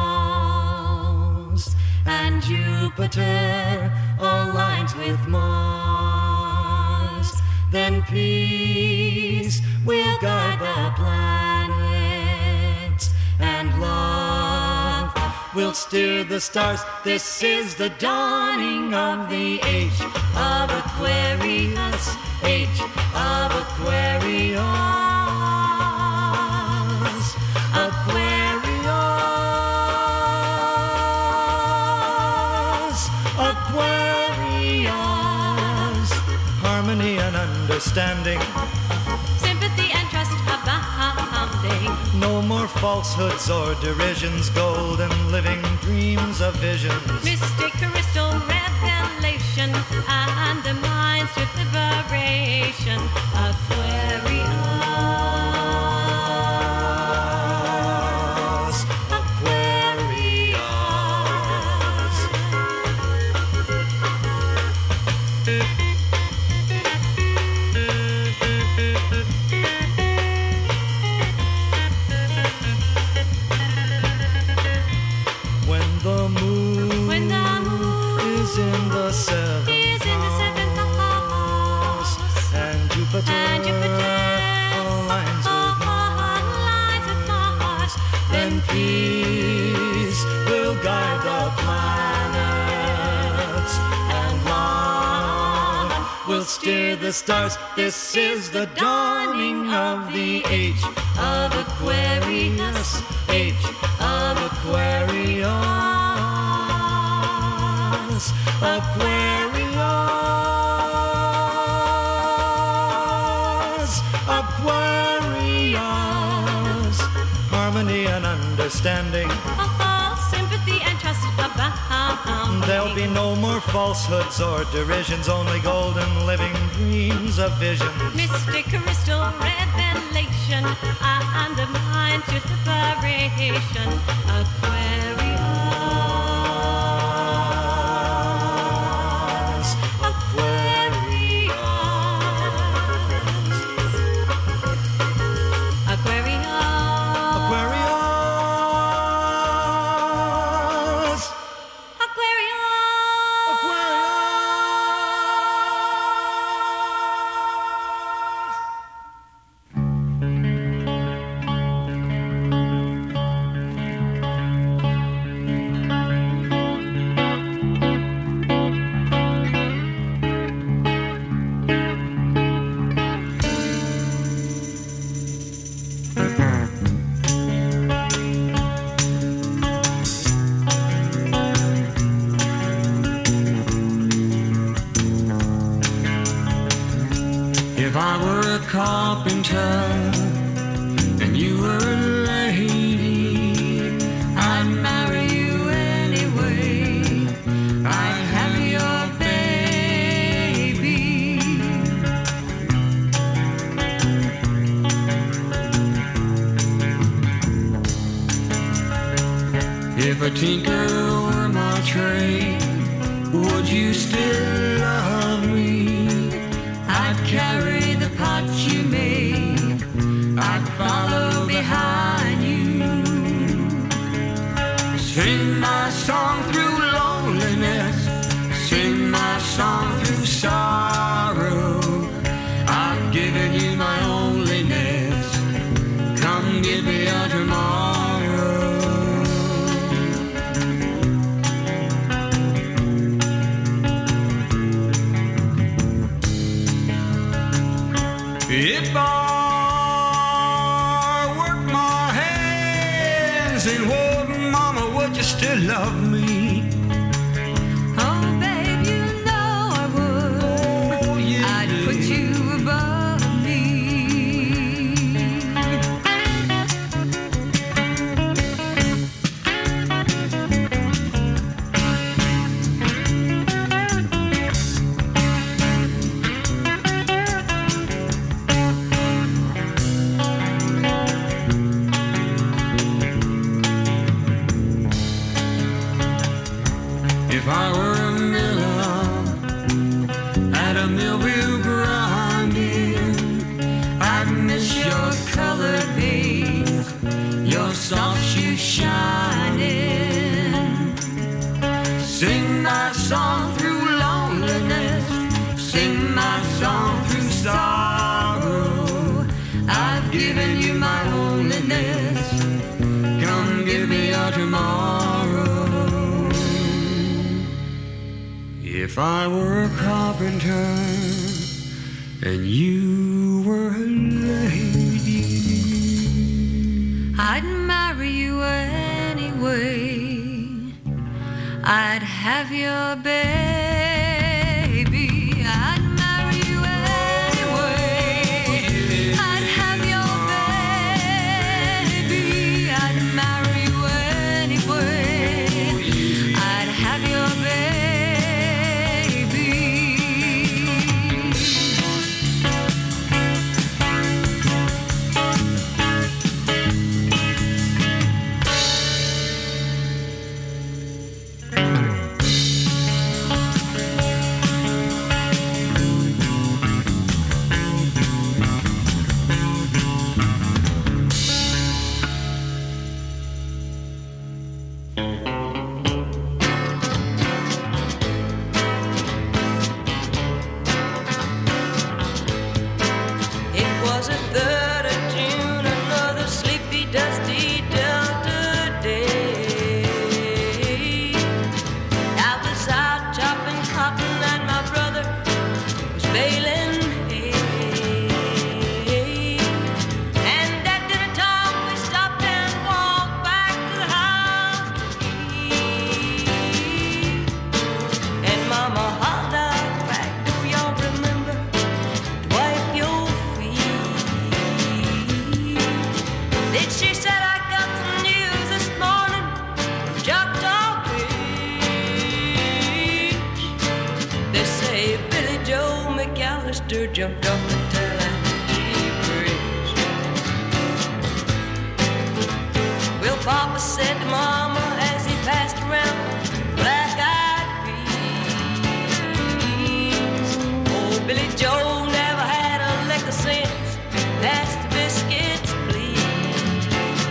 Speaker 7: house and Jupiter aligns with Mars, then peace will guide the planets and love will steer the stars. This is the dawning of the age of Aquarius, age of Aquarius, Aquarius, Aquarius. Harmony and understanding,
Speaker 11: Sympathy and trust abounding.
Speaker 7: no more falsehoods or derisions, golden living dreams of visions.
Speaker 11: Mystic crystal revelation undermines truth liberation. Aquarius,
Speaker 7: Aquarius. When the moon,
Speaker 11: when the moon
Speaker 7: is in the seventh
Speaker 11: is in the seventh
Speaker 7: house
Speaker 11: house
Speaker 7: and Jupiter,
Speaker 11: and Jupiter
Speaker 7: aligns with
Speaker 11: aligns with Mars,
Speaker 7: then peace will guide the planets and love will steer the stars. This is the dawning of the age of Aquarius, age of Aquarius, Aquarius, Aquarius. Harmony and understanding,
Speaker 11: oh, sympathy and trust abounding.
Speaker 7: there'll be no more falsehoods or derisions, only golden living dreams of visions.
Speaker 11: Mystic crystal revelation undermines truth liberation. Aquarius,
Speaker 7: Aquarius,
Speaker 11: Aquarius,
Speaker 7: Aquarius,
Speaker 13: If I were a carpenter and you were a lady, I'd marry you anyway. I'd have your baby. If a tinker were my trade, would you still love me? I'd carry the pots you made, I'd follow behind you. Sing my song through loneliness, sing my song through sorrow. If I work my hands and what, Mama, would you still love me?
Speaker 14: Oh, babe, you know I would.
Speaker 13: Oh, yeah,
Speaker 14: I'd put you above me.
Speaker 13: If I were a miller at a mill wheel grinding, I'd miss your colored face, your soft shoe shining. Sing my song through loneliness, sing my song through sorrow. I've given you my loneliness, come give me your tomorrow. If I were a carpenter and you were a lady,
Speaker 14: I'd marry you anyway. I'd have your baby. I'd marry you anyway. I'd have your baby. I'd marry you anyway. I'd have your baby.
Speaker 15: It was a third of June, another sleepy, dusty Delta day. I was out chopping cotton and my brother was baling hay. And at dinner time we stopped and walked back to the house to eat. And Mama hauled out back, do y'all remember to wipe your feet? Then she said, I got some news this morning from Choctaw Ridge. They say Billy Joe McAllister jumped off the Tallahatchie Bridge. Well, Papa said to Mama as he passed around black-eyed peas, oh, Billy Joe never had a lick of sense. That's the biscuits, please.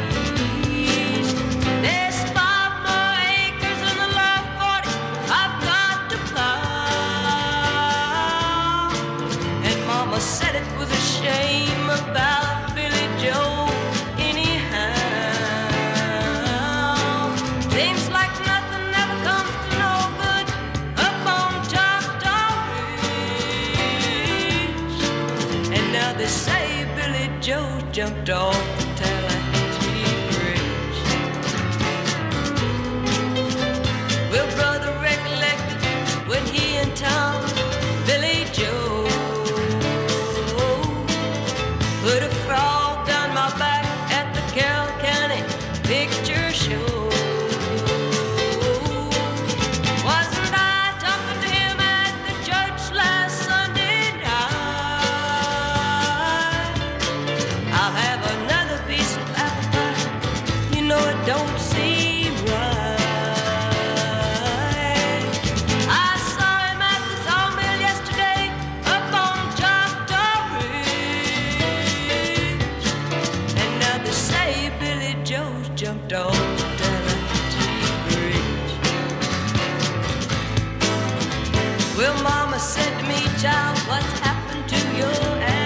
Speaker 15: There's five more acres in the love forty I've got to plow. And Mama said it was a shame about Billy Joe anyhow. Seems like nothing ever comes to no good up on Choctaw Ridge. And now they say Billy Joe jumped off the Tallahatchie Bridge. Well, brother recollected when he and Tom, Billy Joe, put a frog down my back at the Carroll County Picture Show. Wasn't I talking to him at the church last Sunday night? I'll have another piece of apple pie. You know it don't seem right. I saw him at the sawmill yesterday up on Choctaw Ridge. And now they say Billy Joe jumped off the Tallahatchie Bridge. Well, Mama said to me, child, what's happened to your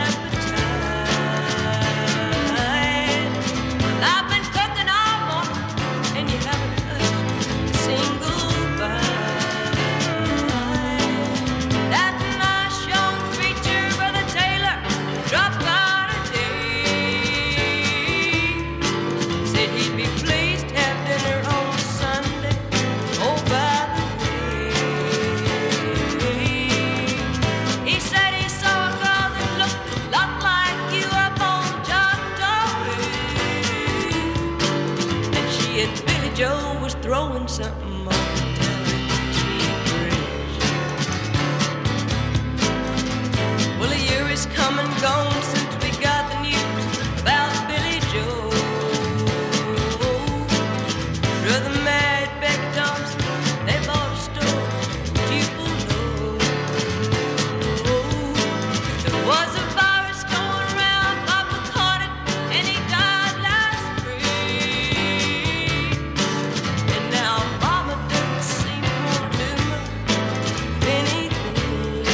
Speaker 15: appetite? Well, I've been cooking all morning and you haven't touched a single bite. That nice young preacher, Brother Taylor, dropped by something more to tell Cheap Bridge. Well, a year is come and gone since we got the news about Billy Joe. Brother Mad Beck Thompson, they bought a store cheap below. There was a virus going around, Papa caught it, and he died last spring. And now Mama doesn't seem to want to do much of anything.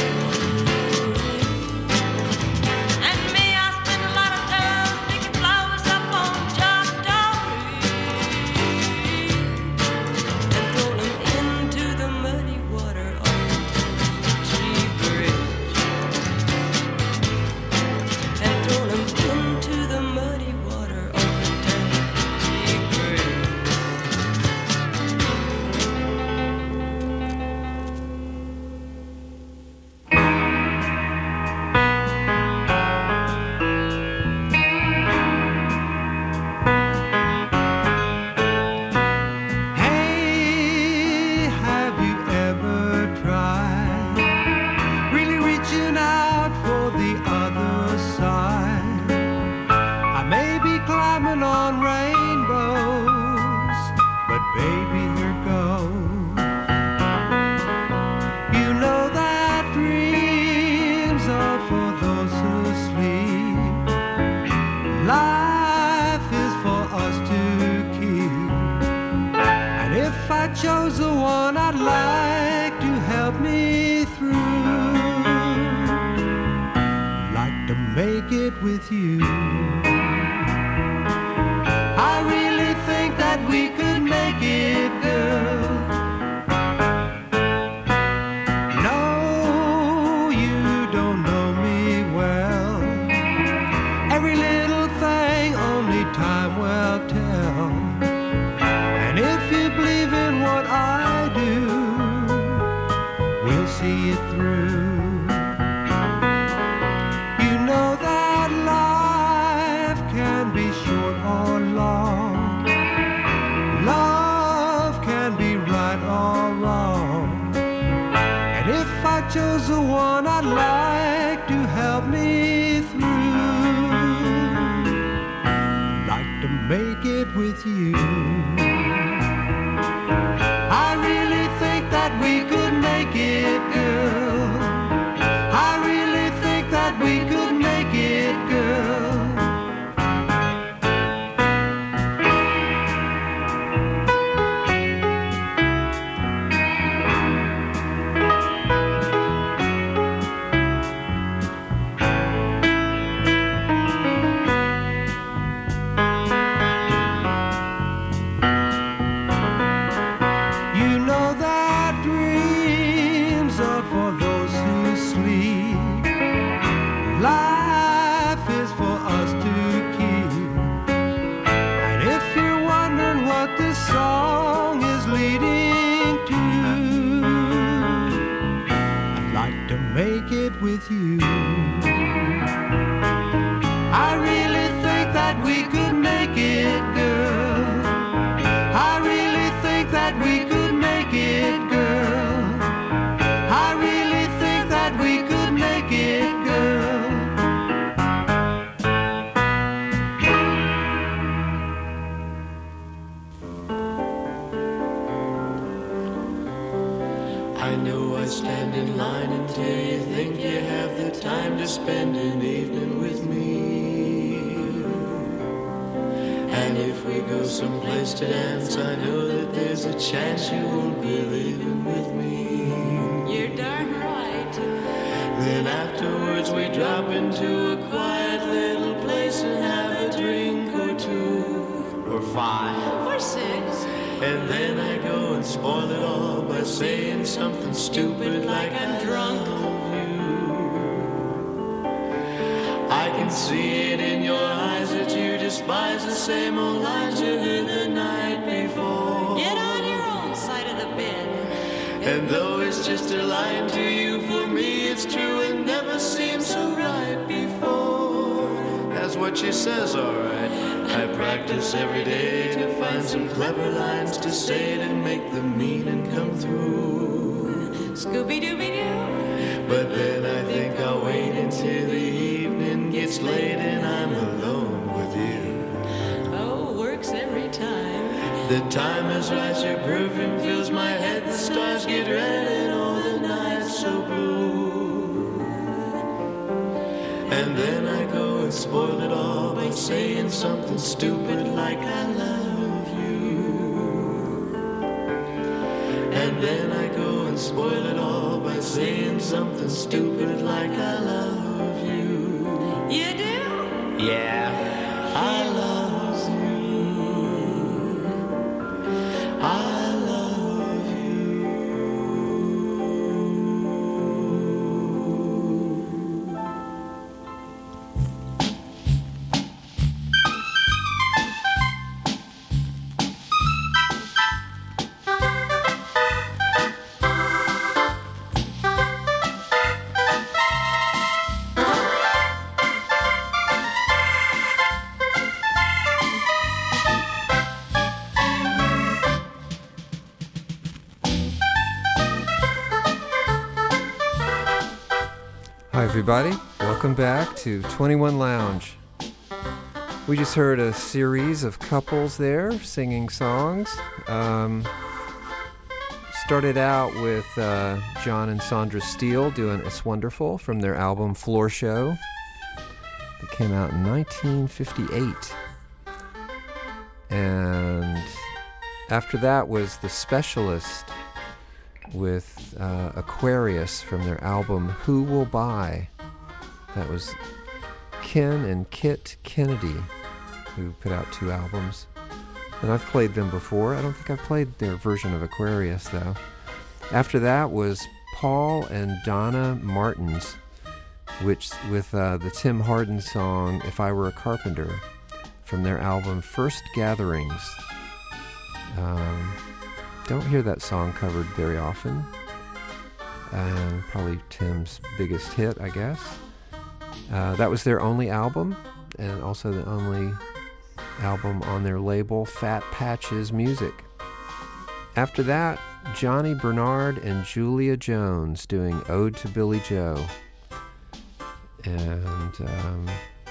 Speaker 15: And me, I spend a lot of time picking flowers up on Choctaw Creek and throw them into the muddy water on Cheap Bridge. And throw them into the muddy water on Cheap Bridge.
Speaker 7: Hey, have you ever tried really reaching out for the other side? I may be climbing on rainbows, but baby, here goes. You know that dreams are for those who sleep. Life is for us to keep. And if I chose the one I'd like to help me through, like to make it with you. I really think that we could make it, girl. No, you don't know me well. Every little thing only time will tell. And if you believe in what I do, we'll see it through. You know that life can be short or long. Love can be right or wrong. And if I chose the one I'd like to help me through, like to make it with you. I really think that we could make it, girl. I really think that we could make it, girl. You know that dreams are for those who sleep. Life is for us to keep. And if you're wondering what this song is leading to, I'd like to make it with you. I really think that we could make it, girl. I really think that we could make it, girl. I really think that we could make it, girl.
Speaker 13: I know I stand in line until you think you have the time to spend an evening with me. And if we go someplace to dance, I know that there's a chance you won't be leaving with me.
Speaker 15: You're darn right.
Speaker 13: Then afterwards we drop into a quiet little place and have a drink or two, or five,
Speaker 15: Or six.
Speaker 13: and then I go and spoil it all by saying something stupid like I'm drunk on you. I can see it in your eyes that you despise the same old lines you heard the night before.
Speaker 15: Get on your own side of the bed.
Speaker 13: And though it's just a line to you, for me it's true and never seemed so right before. As what
Speaker 16: what she says, alright. I practice every day to find some clever lines to say to make the meaning come through.
Speaker 15: Scooby-Dooby-Doo.
Speaker 16: But then I think I'll wait until the evening gets late and I'm alone with you.
Speaker 15: Oh, works every time.
Speaker 16: The time is right, your perfume fills my head, the stars get red and all the nights so blue. And then I go and spoil it all by saying something stupid like I love you. And then I go and spoil it all by saying something stupid like I love you.
Speaker 15: You do?
Speaker 16: Yeah, I love you. I love you.
Speaker 9: Hi, everybody. Welcome back to twenty-one Lounge. We just heard a series of couples there singing songs. Um, started out with uh, John and Sandra Steele doing It's Wonderful from their album Floor Show that came out in nineteen fifty-eight. And after that was The Specialist with uh, Aquarius from their album Who Will Buy. That was Ken and Kit Kennedy, who put out two albums. And I've played them before. I don't think I've played their version of Aquarius, though. After that was Paul and Donna Martins, which with uh, the Tim Hardin song If I Were a Carpenter from their album First Gatherings. Um... Don't hear that song covered very often. And probably Tim's biggest hit, I guess. Uh, that was their only album, and also the only album on their label, Fat Patches Music. After that, Johnny Bernard and Julia Jones doing Ode to Billy Joe. And um,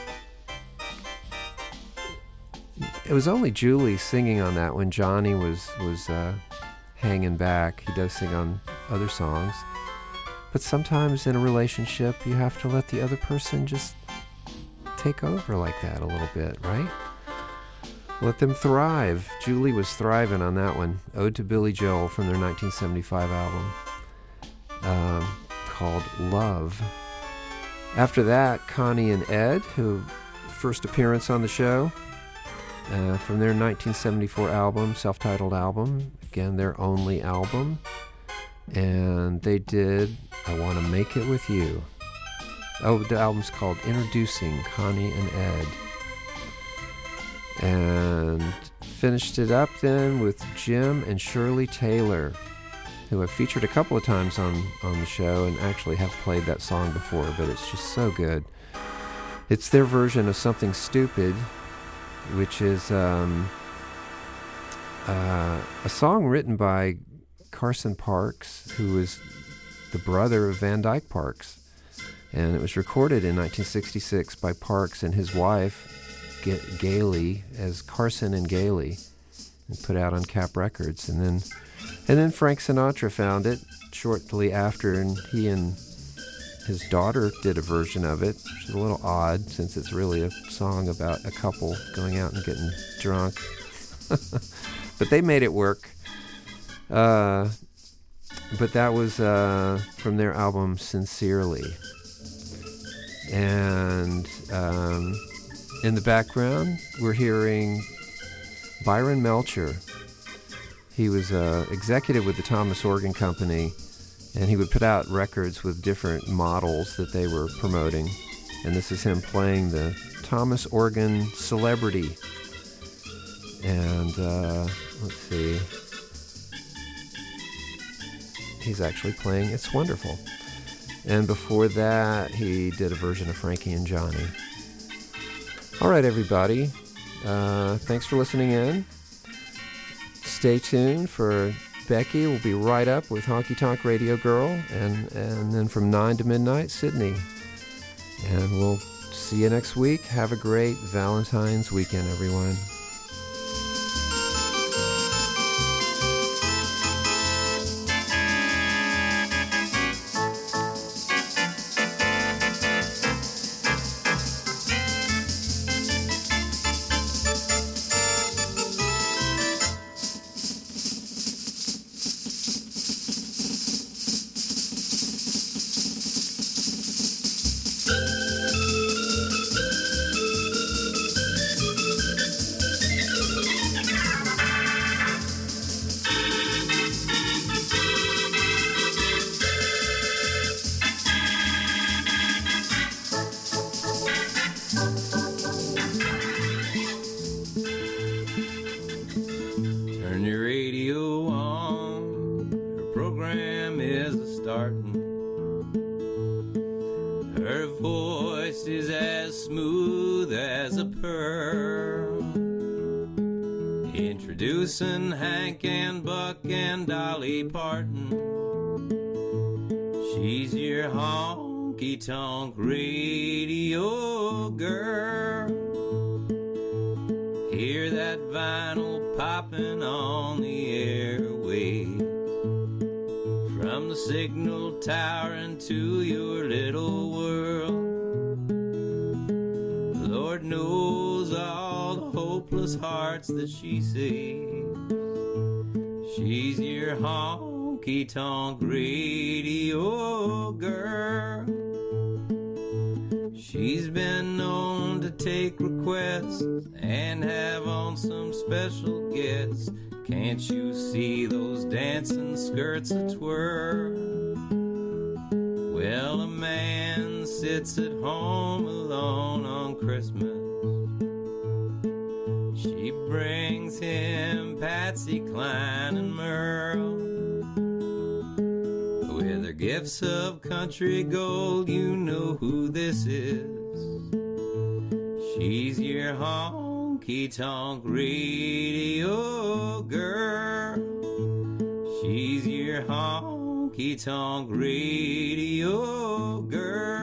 Speaker 9: it was only Julie singing on that when Johnny was was uh, hanging back. He does sing on other songs. But sometimes in a relationship, you have to let the other person just take over like that a little bit, right? Let them thrive. Julie was thriving on that one. Ode to Billy Joel from their nineteen seventy-five album um, called Love. After that, Connie and Ed, who first appearance on the show, uh, from their nineteen seventy-four album, self-titled album, again, their only album. And they did I Want to Make It With You. Oh, the album's called Introducing Connie and Ed. And finished it up then with Jim and Shirley Taylor, who I've featured a couple of times on, on the show and actually have played that song before, but it's just so good. It's their version of Something Stupid, which is um, uh, a song written by Carson Parks, who was the brother of Van Dyke Parks. And it was recorded in nineteen sixty-six by Parks and his wife, G- Gailey, as Carson and Gailey, and put out on Cap Records. And then and then Frank Sinatra found it shortly after, and he and his daughter did a version of it, which is a little odd since it's really a song about a couple going out and getting drunk. But they made it work. Uh, but that was uh, from their album Sincerely. And um, in the background, we're hearing Byron Melcher. He was uh, executive with the Thomas Organ Company, and he would put out records with different models that they were promoting. And this is him playing the Thomas Organ Celebrity. And uh, let's see. He's actually playing It's Wonderful. And before that, he did a version of Frankie and Johnny. All right, everybody. Uh, thanks for listening in. Stay tuned for Becky. We'll be right up with Honky Tonk Radio Girl, and, and then from nine to midnight, Sydney. And we'll see you next week. Have a great Valentine's weekend, everyone.
Speaker 17: Hank and Buck and Dolly Parton. She's your honky-tonk radio girl. Hear that vinyl popping on the airwaves, from the signal tower into your little world. Lord knows all the hopeless hearts that she saves. She's your honky-tonk radio girl. She's been known to take requests and have on some special guests. Can't you see those dancing skirts a twirl? Well, a man sits at home alone on Christmas. She brings him Patsy Cline and Merle. With her gifts of country gold, you know who this is. She's your honky-tonk radio girl. She's your honky-tonk radio girl.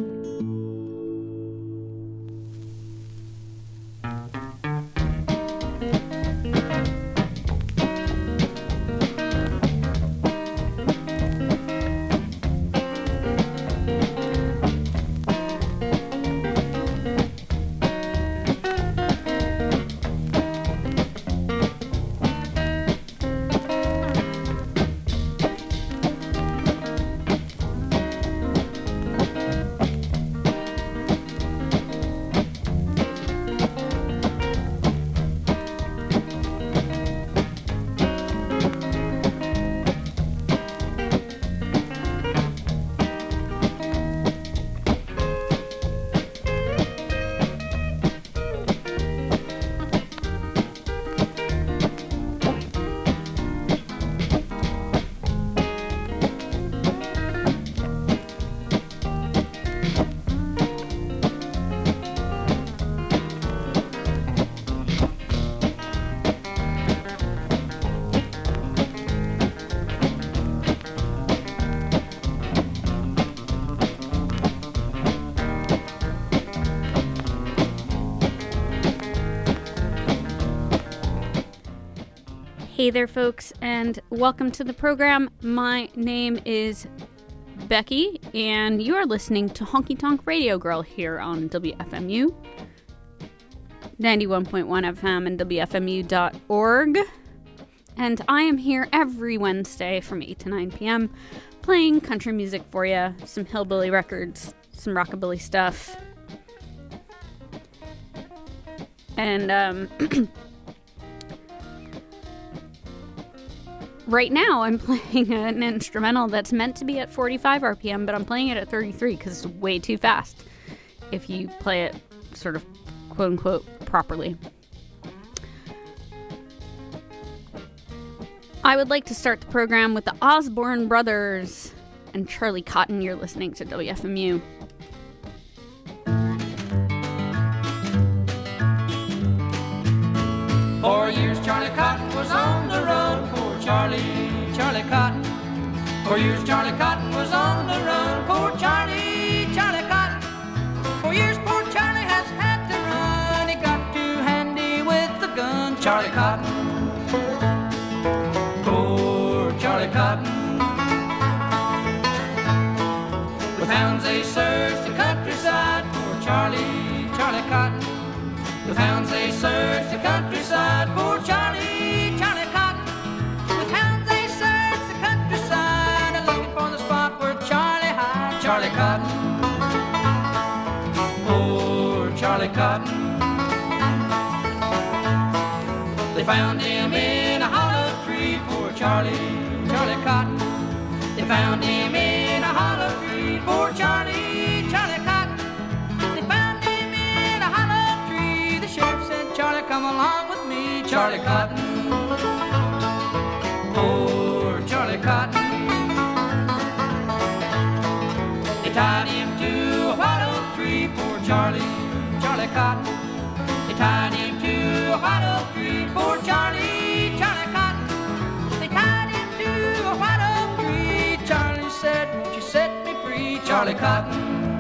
Speaker 18: Hey there, folks, and welcome to the program. My name is Becky, and you are listening to Honky Tonk Radio Girl here on W F M U, ninety-one point one F M and W F M U dot org. And I am here every Wednesday from eight to nine p.m. playing country music for you, some hillbilly records, some rockabilly stuff. And, um... right now, I'm playing an instrumental that's meant to be at forty-five R P M, but I'm playing it at thirty-three because it's way too fast if you play it sort of quote-unquote properly. I would like to start the program with the Osborne Brothers and Charlie Cotton. You're listening to W F M U.
Speaker 12: was on the run. Poor Charlie, Charlie Cotton. For years Charlie Cotton was on the run. Poor Charlie, Charlie Cotton. For years poor Charlie has had to run. He got too handy with the gun. Charlie Cotton. Poor Charlie Cotton. With hounds they searched the countryside. Poor Charlie, Charlie Cotton. With hounds they searched the countryside. Poor Charlie, Charlie Cotton. With hounds they searched the countryside, looking for the spot where Charlie hides. Charlie Cotton. Poor Charlie Cotton. They found him in a hollow tree. Poor Charlie, Charlie Cotton. They found him in a hollow tree. Poor Charlie, Charlie Cotton. They found him in a hollow tree. The sheriff said, Charlie, come along with me. Charlie Cotton. Poor Charlie Cotton. They tied him to a white oak tree. Poor Charlie, Charlie Cotton. They tied him to a white oak tree. Poor Charlie, Charlie Cotton. They tied him to a white oak tree. Charlie said, won't you set me free? Charlie Cotton.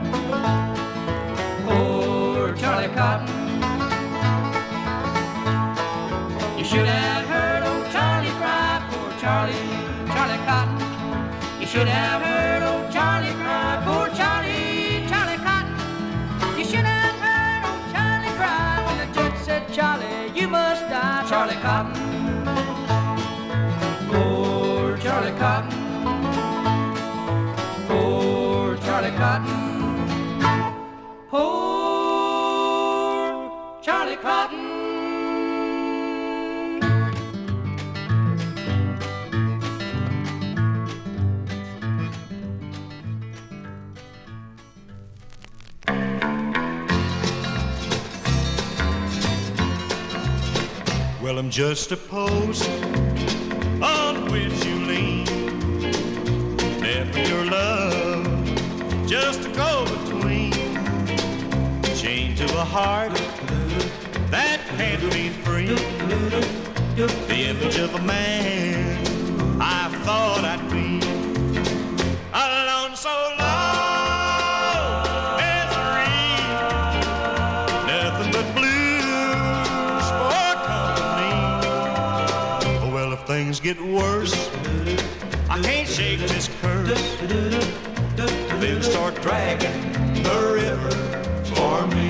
Speaker 12: Poor Charlie Cotton. You should have heard old Charlie cry. Poor Charlie, Charlie Cotton. You should have heard old Charlie cry. Poor Charlie, Charlie Cotton. You should have heard old Charlie cry when the judge said, Charlie, you must die. Charlie Cotton. Poor Charlie Cotton. Poor Charlie Cotton. Poor Charlie Cotton.
Speaker 19: Well, I'm just a post on which you lean, there for your love, just a go-between, chained to a heart that can't be free, the image of a man I thought I'd be, alone so long, misery, nothing but blues for company. Well, if things get worse, I can't shake this curse, then start dragging the river for me.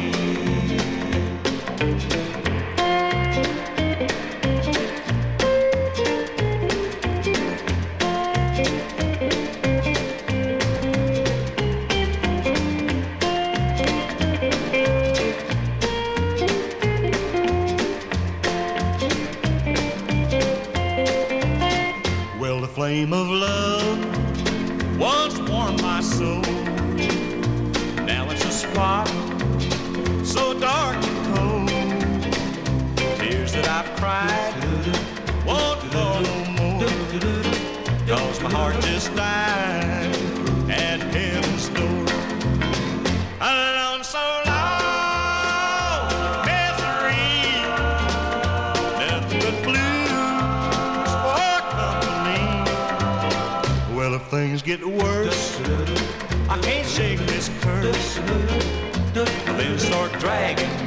Speaker 19: Well, the flame of love once warmed my soul. Now it's a spot so dark and cold. Tears that I've cried won't fall no more, 'cause my heart just died at heaven's door. Alone so long, misery, nothing but blues for company. Well, if things get worse, I can't shake this curse, then start dragging